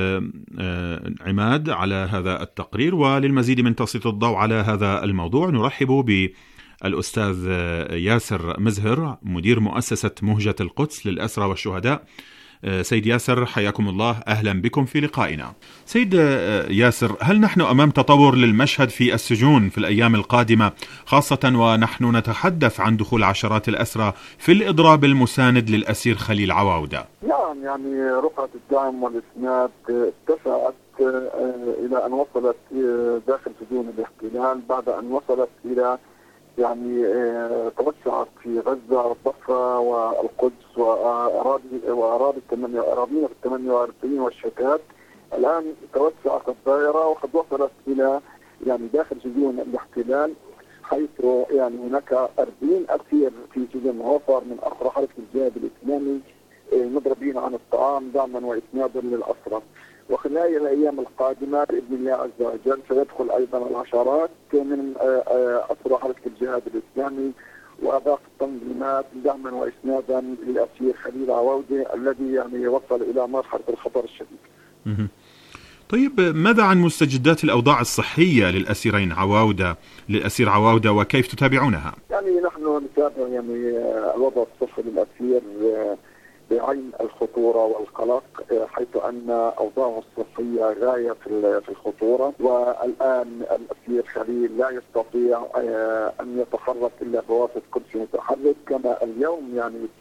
عماد على هذا التقرير. وللمزيد من تسليط الضوء على هذا الموضوع نرحب ب الأستاذ ياسر مزهر مدير مؤسسة مهجة القدس للأسرى والشهداء. سيد ياسر حياكم الله، أهلا بكم في لقائنا. سيد ياسر، هل نحن أمام تطور للمشهد في السجون في الأيام القادمة، خاصة ونحن نتحدث عن دخول عشرات الأسرى في الإضراب المساند للأسير خليل عواودة؟ نعم، يعني رقعة الدعم والإسناد اتسعت إلى أن وصلت داخل سجون الاحتلال بعد أن وصلت إلى يعني توسعت في غزة والضفة والقدس وأراضي وأراضي أراضينا في الثمانية وأربعين والشتات. الآن توسعت الدائرة وقد وصلت إلى يعني داخل سجون الاحتلال، حيث يعني هناك أربعين أسير في سجن غفر من أسرى حركة الجهاد الإسلامي مضربين عن الطعام دعما وإسنادا للأسرى. وخلال الأيام القادمة بإذن الله عز وجل سيدخل أيضا العشرات من أسرى حركة الجهاد الإسلامي وأباق التنظيمات دعما وإسنادا للأسير خليل عواودة الذي يعني وصل إلى مرحلة الخطر الشديد. طيب، ماذا عن مستجدات الأوضاع الصحية للأسيرين عواودة للأسير عواودة وكيف تتابعونها؟ يعني نحن نتابع يعني الوضع الصحي للأسير بعين الخطورة والقلق، حيث أن أوضاعه الصحية غاية في الخطورة، والآن الأسير خليل لا يستطيع أن يتحرك إلا بواسطة كرسي متحرك. كما اليوم يعني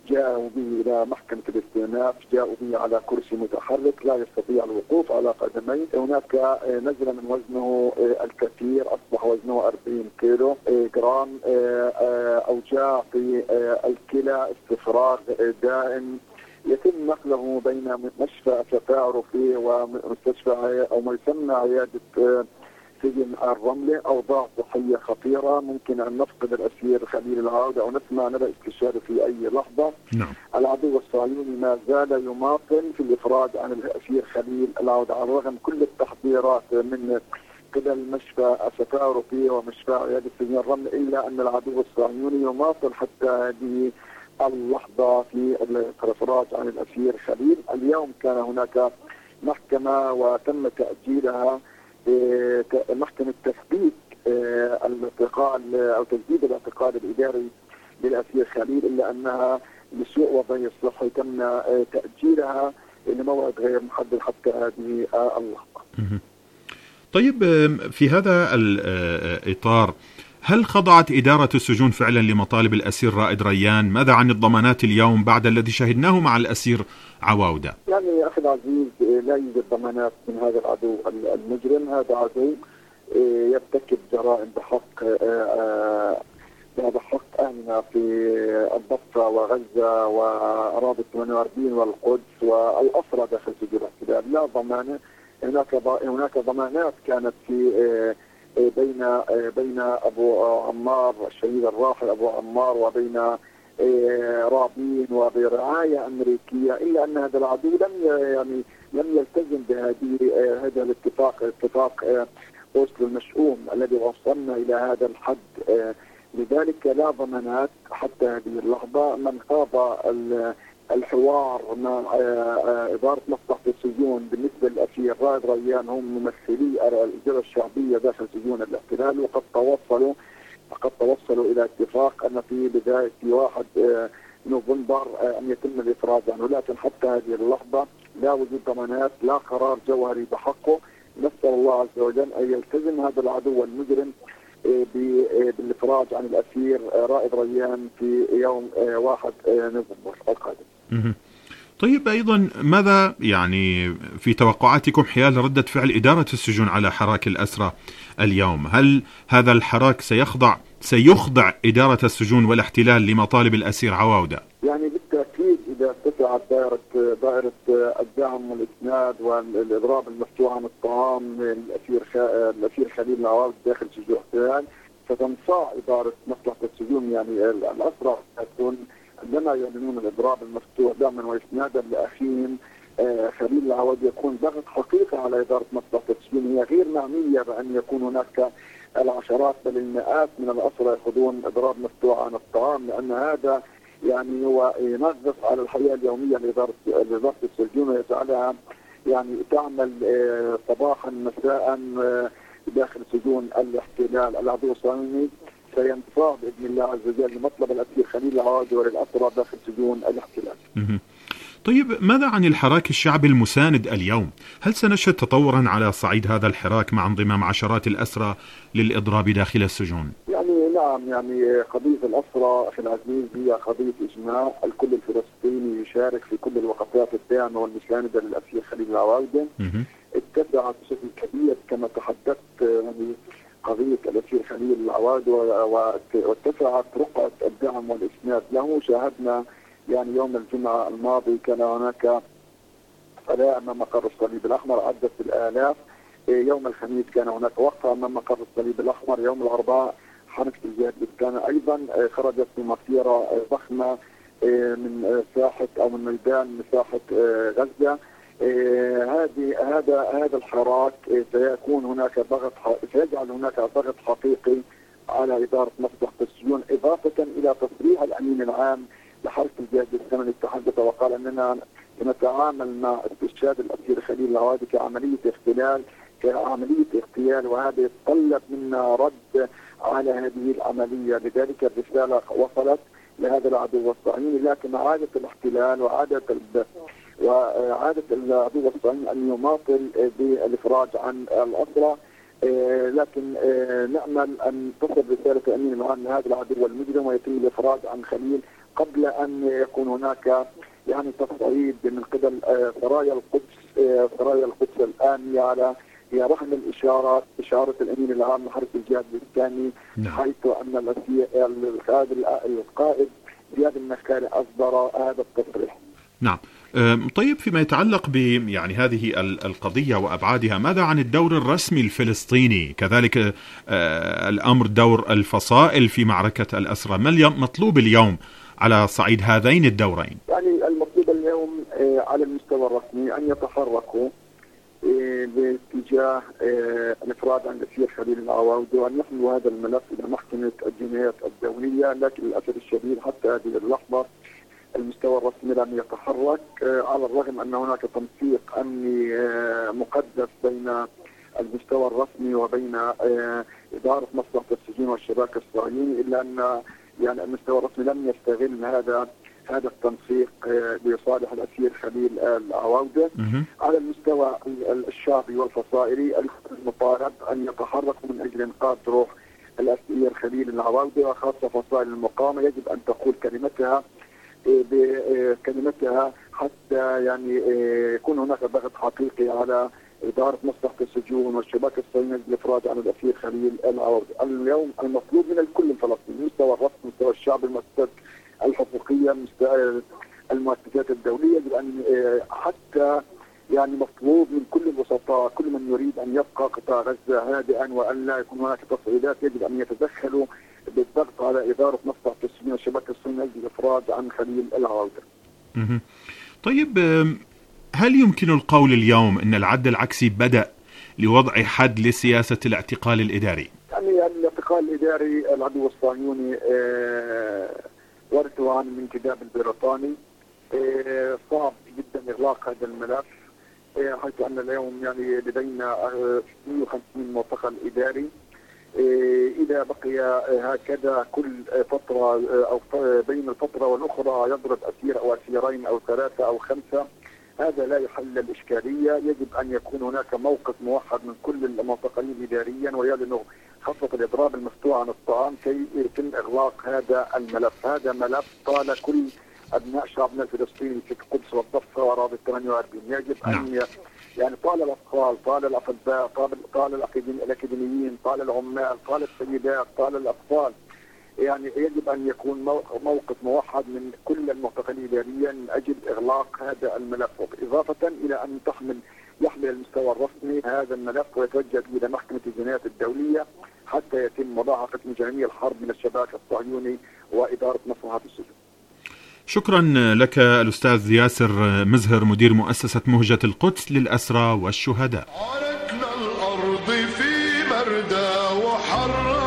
جاءوا به إلى محكمة الاستئناف، جاءوا به على كرسي متحرك لا يستطيع الوقوف على قدميه. هناك نزل من وزنه الكثير، أصبح وزنه أربعين كيلو جرام. أوجاع في الكلى، استفراغ دائم، يتم نقله بين مستشفى التفاعل فيه ومستشفى أو ما يسمى عيادة سجن الرملة. أوضاع صحية خطيرة، ممكن أن نفقد الأسير خليل العودة أو نسمع نبأ استشاري في أي لحظة. نعم. العدو الصهيوني ما زال يماطل في الإفراج عن الأسير خليل العودة على الرغم كل التحضيرات من قبل مشفى التفاعل فيه ومشفى عيادة سجن الرملة، إلا أن العدو الصهيوني يماطل حتى هذه اللحظة في الإفراج عن الأسير خليل. اليوم كان هناك محكمة وتم تأجيلها، محكمة تثبيت الاعتقال أو تجديد الاعتقال الإداري للأسير خليل، إلا أنها لسوء وضعه الصحي تم تأجيلها لموعد غير محدد حتى هذه اللحظة. طيب، في هذا الإطار هل خضعت إدارة السجون فعلا لمطالب الأسير رائد ريان؟ ماذا عن الضمانات اليوم بعد الذي شهدناه مع الأسير عواودة؟ يعني أخي العزيز، لا يوجد ضمانات من هذا العدو المجرم. هذا عدو يرتكب جرائم بحق بحق أهلنا في الضفة وغزة وأراضي ثمانية وأربعين والقدس والأسرى داخل سجون الاحتلال. لا ضمانة. هناك هناك ضمانات كانت في بين بين ابو عمار الشهيد الراحل ابو عمار وبين رابين وبرعايه امريكيه، الا ان هذا العدو لم يعني لم يلتزم بهذه هذا الاتفاق اتفاق اوسلو المشؤوم الذي وصلنا الى هذا الحد. لذلك لا ضمانات حتى هذه اللحظه. من خاض الحوار مع إدارة مصلحة السجون بالنسبة للأسير رائد ريان هم ممثلي الإدارة الشعبية داخل سجون الاحتلال، وقد توصلوا قد توصلوا إلى اتفاق أن في بداية واحد نوفمبر أن يتم الإفراج عنه، لكن حتى هذه اللحظة لا وجود ضمانات، لا قرار جوهري بحقه. نسأل الله عز وجل أن يلتزم هذا العدو المجرم بالإفراج عن الأسير رائد ريان في يوم واحد نوفمبر القادم. طيب، أيضا ماذا يعني في توقعاتكم حيال ردة فعل إدارة السجون على حراك الأسرى اليوم؟ هل هذا الحراك سيخضع سيخضع إدارة السجون والاحتلال لمطالب الأسير عواودة؟ يعني بالتأكيد إذا ارتفعت دائرة دائرة الدعم والإسناد والإضراب المفتوح عن الطعام الأسير الأسير خليل العواودة داخل سجون الاحتلال، ستنصاع إدارة مصلحة السجون يعني الأسرى تكون عندما يعلنون الإضراب المفتوح دعما وإسنادا لأخيهم خليل العواودة يكون ضغط حقيقي على إدارة مصلحة السجون. هي غير معنية بأن يكون هناك العشرات بل المئات من الأسرى يأخذون إضراب مفتوح عن الطعام، لأن هذا يعني هو ينغص على الحياة اليومية لإدارة لإدارة السجون ويجعلها يعني تعمل صباحا مساء داخل سجون الاحتلال. العدو الصهيوني سينصاع بإذن الله عز وجل لمطلب الأسير خليل العواودة وللأسرى داخل سجون الاحتلال. طيب، ماذا عن الحراك الشعبي المساند اليوم؟ هل سنشهد تطورا على صعيد هذا الحراك مع انضمام عشرات الأسرى للإضراب داخل السجون؟ يعني نعم، يعني قضية الأسرى أخي العزيز هي قضية إجماع. الكل الفلسطيني يشارك في كل الوقفات الداعمة والمساندة للأسير خليل العواودة. اتبعت بشكل كبير كما تحدثت يعني قضية الأسير خليل العواودة واتسعت رقعة الدعم والإسناد له. شاهدنا يعني يوم الجمعة الماضي كان هناك صلاة أمام مقر الصليب الأحمر عدت الآلاف. يوم الخميس كان هناك وقفة أمام مقر الصليب الأحمر. يوم الأربعاء حركة الجهاد الإسلامية أيضا خرجت بمسيرة ضخمة من ساحة أو من ميدان مساحة غزة. هذه هذا هذا الحراك سيكون هناك ضغط سيجعل هناك ضغط حقيقي على إدارة مصلحة السجون، إضافة إلى تصريح الأمين العام لحركة الجهاد الإسلامي تحدث وقال أننا نتعامل مع استشهاد الأسير خليل العواودة كعملية اختلال كعملية اغتيال، وهذا يتطلب منا رد على هذه العملية. لذلك الرسالة وصلت لهذا العدو الصهيوني، لكن عادة الاحتلال وعادة وعادة العدو الصهيوني أن يماطل بالإفراج عن الأسرى. لكن نأمل أن تصل رسالة الأمين العام لهذا العدو المجرم ويتم الإفراج عن خليل قبل أن يكون هناك يعني تصعيد من قبل سرايا القدس سرايا القدس الآن على هي رهن الإشارات إشارة الأمين العام لحركة الجهاد الإسلامي، حيث أن القائد زياد النكاري أصدر هذا التصريح. نعم. طيب، فيما يتعلق ب يعني هذه القضية وأبعادها، ماذا عن الدور الرسمي الفلسطيني؟ كذلك الأمر دور الفصائل في معركة الأسرى، ما المطلوب اليوم على صعيد هذين الدورين؟ يعني المطلوب اليوم على المستوى الرسمي أن يتحركوا باتجاه الإفراج عن الأسير خليل العواودة وأن يحملوا هذا الملف إلى محكمة الجنايات الدولية، لكن للأسف الشديد حتى هذه اللحظة المستوى الرسمي لم يتحرك، على الرغم أن هناك تنسيق أمني مقدس بين المستوى الرسمي وبين إدارة مصلحة السجون والشباك الصهيوني، إلا أن يعني المستوى الرسمي لم يستغل هذا هذا التنسيق لصالح الأسير خليل العواودة. على المستوى الشعبي والفصائلي المطالب أن يتحركوا من أجل إنقاذ روح الأسير خليل العواودة، وخاصة فصائل المقاومة يجب أن تقول كلمتها بكلمتها حتى يعني يكون هناك ضغط حقيقي على إدارة مصلحة السجون والشباك الصهيوني للإفراج عن الأسير خليل العواودة. اليوم المطلوب من الكل الفلسطيني، المستوى الرسمي، المستوى الشعبي، المؤسسات الحقوقية، المؤسسات الدولية، لأن حتى يعني مطلوب من كل الوسطاء، كل من يريد أن يبقى قطاع غزة هادئا وأن لا يكون هناك تصعيدات، يجب أن يتدخلوا بالضغط على إدارة مصلحة السجون والشباك الصهيوني للإفراج عن خليل العواودة. طيب، هل يمكن القول اليوم أن العد العكسي بدأ لوضع حد لسياسة الاعتقال الإداري؟ يعني الاعتقال الإداري العدو الصهيوني ورثه عن الانتداب البريطاني، صعب جدا إغلاق هذا الملف، حيث أن اليوم يعني لدينا مئة وخمسين معتقل إداري. إذا بقي هكذا كل فترة أو بين الفترة والأخرى يضرب أسير أو أسيرين أو ثلاثة أو خمسة، هذا لا يحل الإشكالية. يجب أن يكون هناك موقف موحد من كل المعتقلين إداريا ويعلنوا خطة الإضراب المفتوح عن الطعام كي يتم إغلاق هذا الملف. هذا ملف طال كل أبناء شعبنا الفلسطيني في القدس والضفة وأراضي الثمانية وأربعين. يجب أن يعني طال الأطفال، طال الأطباء، طال طال الأكاديميين، طال العمال، طال السيدات، طال الأطفال. يعني يجب أن يكون موقف موحد من كل المعتقلين إداريا من أجل إغلاق هذا الملف، إضافة إلى أن تحمل يحمل المستوى الرسمي هذا الملف ويتوجه إلى محكمة الجنايات الدولية حتى يتم مضاعفة مجرمي الحرب من الشباك الصهيوني وإدارة مصلحة السجون. شكرا لك الأستاذ ياسر مزهر، مدير مؤسسة مهجة القدس للأسرى والشهداء. عركنا الأرض في بردة وحران.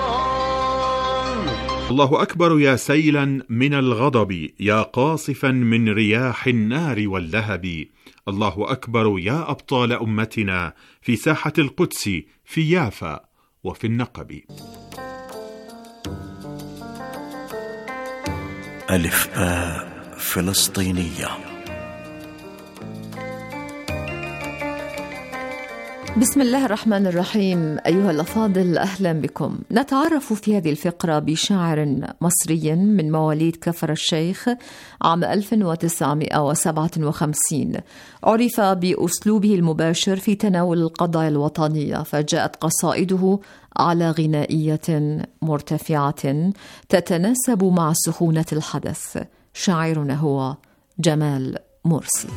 الله أكبر يا سيلا من الغضب، يا قاصفا من رياح النار واللهب. الله أكبر يا أبطال أمتنا في ساحة القدس، في يافا وفي النقب. ألف باء فلسطينية. بسم الله الرحمن الرحيم. أيها الأفاضل، أهلا بكم. نتعرف في هذه الفقرة بشاعر مصري من مواليد كفر الشيخ عام ألف وتسعمائة وسبعة وخمسين، عرف بأسلوبه المباشر في تناول القضايا الوطنية، فجاءت قصائده على غنائية مرتفعة تتناسب مع سخونة الحدث. شاعرنا هو جمال مرسي.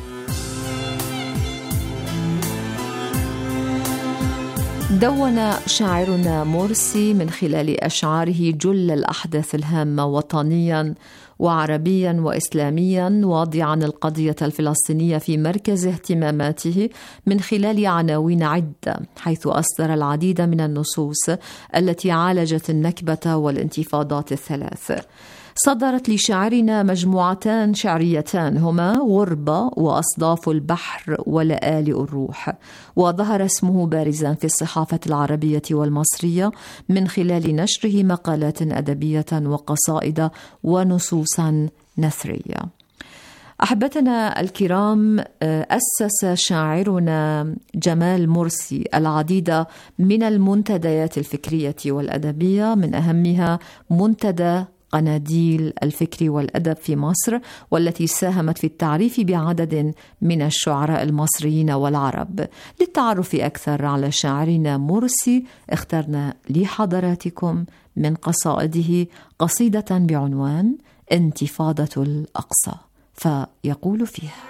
دون شاعرنا مرسي من خلال أشعاره جل الأحداث الهامة وطنياً وعربياً وإسلامياً، واضعاً القضية الفلسطينية في مركز اهتماماته من خلال عناوين عدة، حيث أصدر العديد من النصوص التي عالجت النكبة والانتفاضات الثلاث. صدرت لشاعرنا مجموعتان شعريتان هما غربة وأصداف البحر ولآلئ الروح، وظهر اسمه بارزا في الصحافة العربية والمصرية من خلال نشره مقالات أدبية وقصائد ونصوصا نثرية. أحبتنا الكرام، أسس شاعرنا جمال مرسي العديد من المنتديات الفكرية والأدبية، من أهمها منتدى قناديل الفكر والأدب في مصر، والتي ساهمت في التعريف بعدد من الشعراء المصريين والعرب. للتعرف أكثر على شاعرنا مرسي اخترنا لحضراتكم من قصائده قصيدة بعنوان انتفاضة الأقصى، فيقول فيها: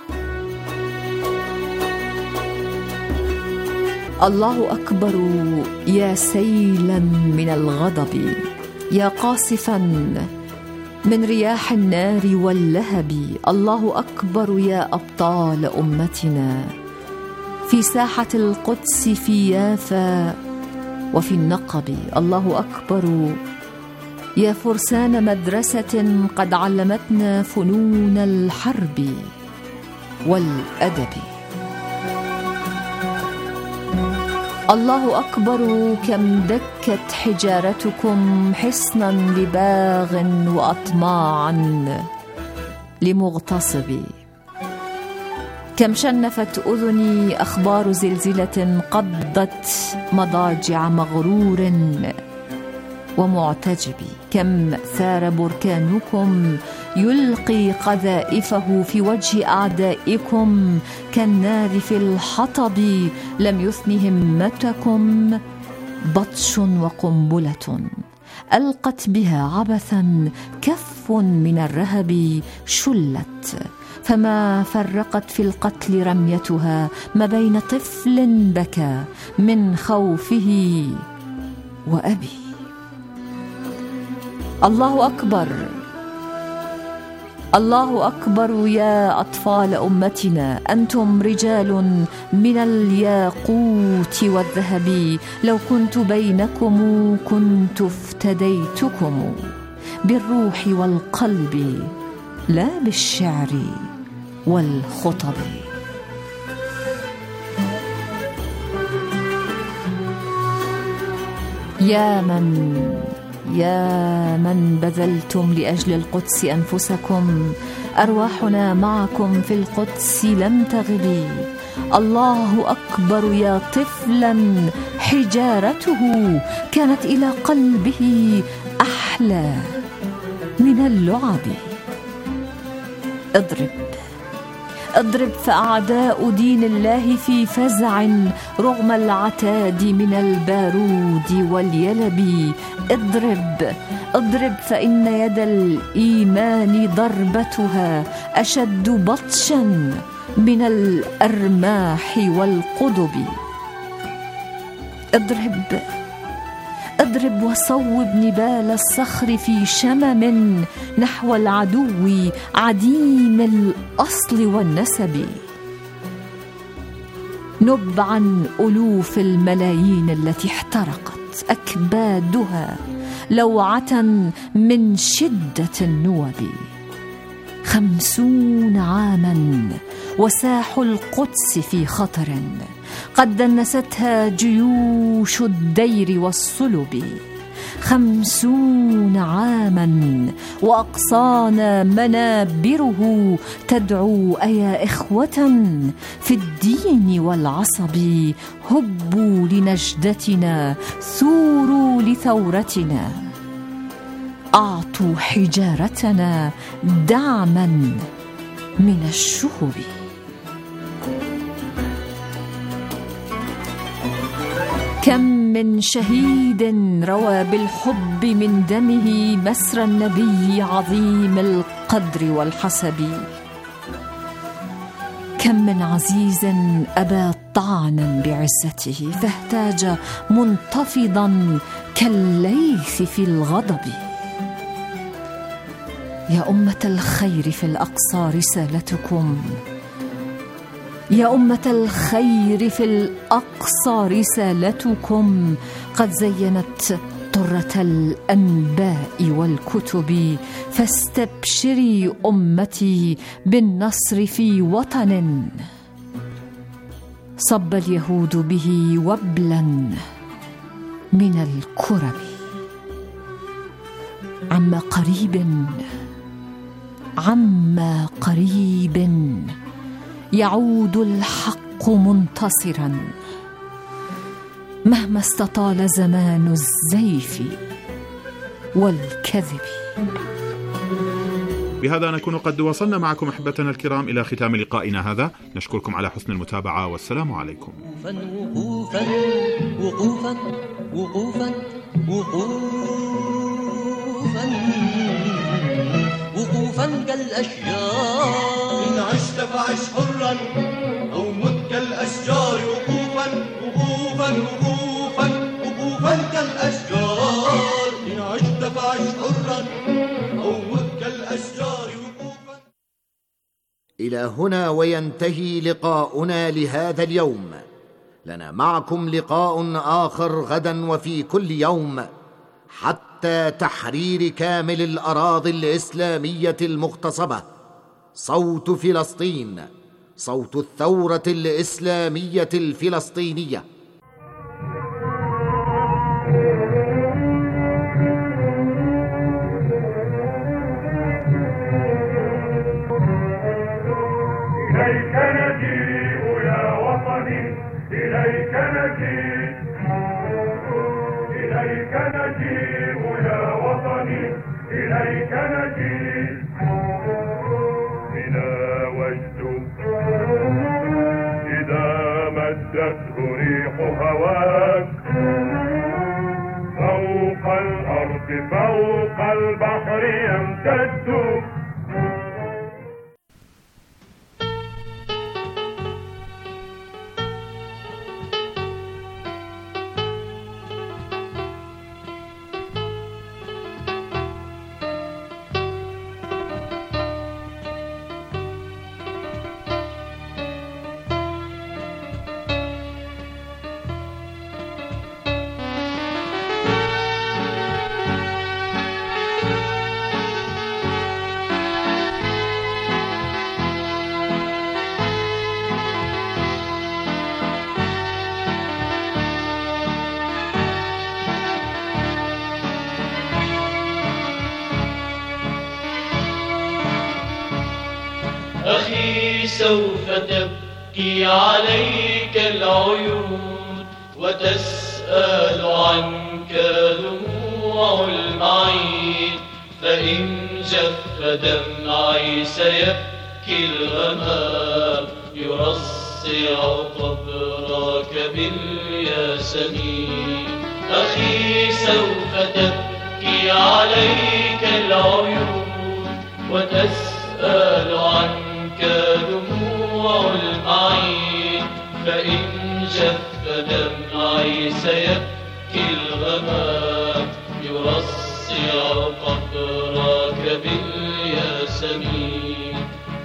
الله أكبر يا سيلا من الغضب، يا قاصفا من رياح النار واللهب. الله أكبر يا أبطال أمتنا في ساحة القدس في يافا وفي النقب. الله أكبر يا فرسان مدرسة قد علمتنا فنون الحرب والأدب. الله أكبر كم دكت حجارتكم حصنا لباغ وأطماعا لمغتصب. كم شنفت أذني أخبار زلزلة قبضت مضاجع مغرور ومعتجب. كم ثار بركانكم يلقي قذائفه في وجه أعدائكم كالنار في الحطب. لم يثن همتكم بطش وقنبلة ألقت بها عبثا كف من الرهب شلت، فما فرقت في القتل رميتها ما بين طفل بكى من خوفه وأبي. الله أكبر، الله أكبر يا أطفال أمتنا، أنتم رجال من الياقوت والذهب. لو كنت بينكم كنت افتديتكم بالروح والقلب لا بالشعر والخطب. يا من يا من بذلتم لأجل القدس أنفسكم، أرواحنا معكم في القدس لم تغب. الله أكبر يا طفلا حجارته كانت إلى قلبه أحلى من اللعب. اضرب اضرب فأعداء دين الله في فزع رغم العتاد من البارود واليلب. اضرب اضرب فإن يد الإيمان ضربتها أشد بطشا من الأرماح والقضب. اضرب اضرب وصوب نبال الصخر في شمم نحو العدو عديم الأصل والنسب. نب عن ألوف الملايين التي احترقت أكبادها لوعة من شدة النوب. خمسون عاما وساح القدس في خطر قد دنستها جيوش الدير والصلب. خمسون عاما وأقصانا منابره تدعو أيا إخوة في الدين والعصب. هبوا لنجدتنا ثوروا لثورتنا، أعطوا حجارتنا دعما من الشهب. كم من شهيد روى بالحب من دمه مسرى النبي عظيم القدر والحسب. كم من عزيز أبى طعنا بعزته فاهتاج منتفضا كالليث في الغضب. يا أمة الخير في الأقصى رسالتكم، يا أمة الخير في الأقصى رسالتكم قد زينت طرة الأنباء والكتب. فاستبشري أمتي بالنصر في وطن صب اليهود به وبلا من الكرب. عما قريب عما قريب يعود الحق منتصرا مهما استطال زمان الزيف والكذب. بهذا نكون قد وصلنا معكم أحبتنا الكرام إلى ختام لقائنا هذا. نشكركم على حسن المتابعة والسلام عليكم. وقوفا وقوفا وقوفا وقوفا وقوفا كالأشجار. إن عشت فعش حرا أو مت كالأشجار. وقوفا وقوفا وقوفا وقوفا كالأشجار. إن عشت فعش حرا أو مت كالأشجار. إلى هنا وينتهي لقاؤنا لهذا اليوم. لنا معكم لقاء آخر غدا وفي كل يوم حتى تحرير كامل الأراضي الإسلامية المغتصبة. صوت فلسطين، صوت الثورة الإسلامية الفلسطينية. إليك نجيء يا وطني، إليك نجيء، إليك نجيء يا وطني، إليك نجيء. بنا وجد إذا مدته ريح هواك فوق الأرض فوق البحر يمتد. أخي سوف تبكي عليك العيون وتسأل عنك دموع المعين، فإن جف دمعي سيبكي الغمام يرصع قبرك بالياسمين. أخي سوف تبكي عليك العيون وتسأل عنك دموع المعين، فإن جف دمعي سيبكي الغمام يرصع قبرك بالياسمين.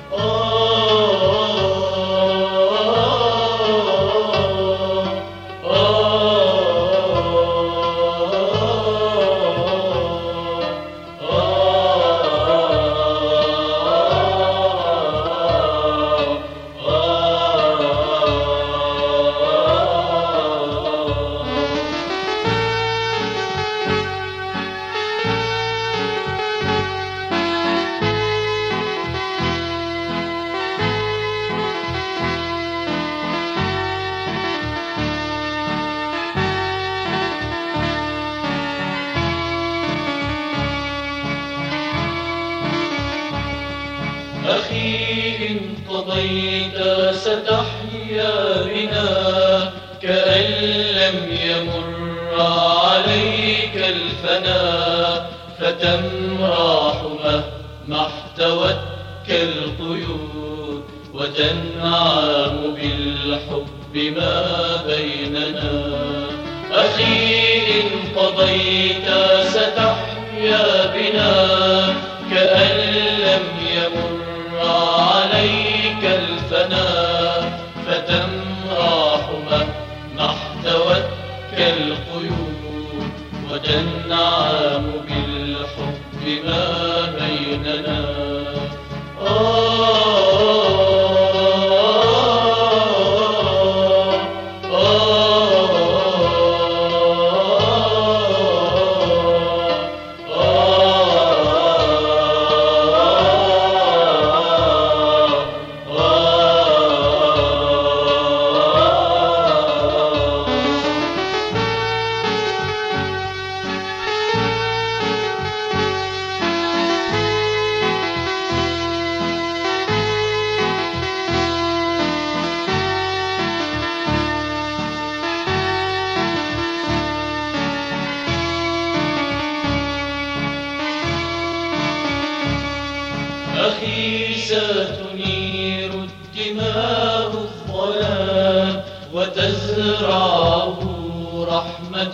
أخي إن قضيت ستحيا بنا كأن لم يمر عليك الفناء، فتمرح مهما احتوتك القيود وتنعم بالحب ما بيننا. أخي إن قضيت ستحيا بنا كأن لم يمر عليك الفناء، فتمرح مهما احتوتك القيود وتنعم بالحب ما بيننا. ستنير الدماء الظلام وتزرع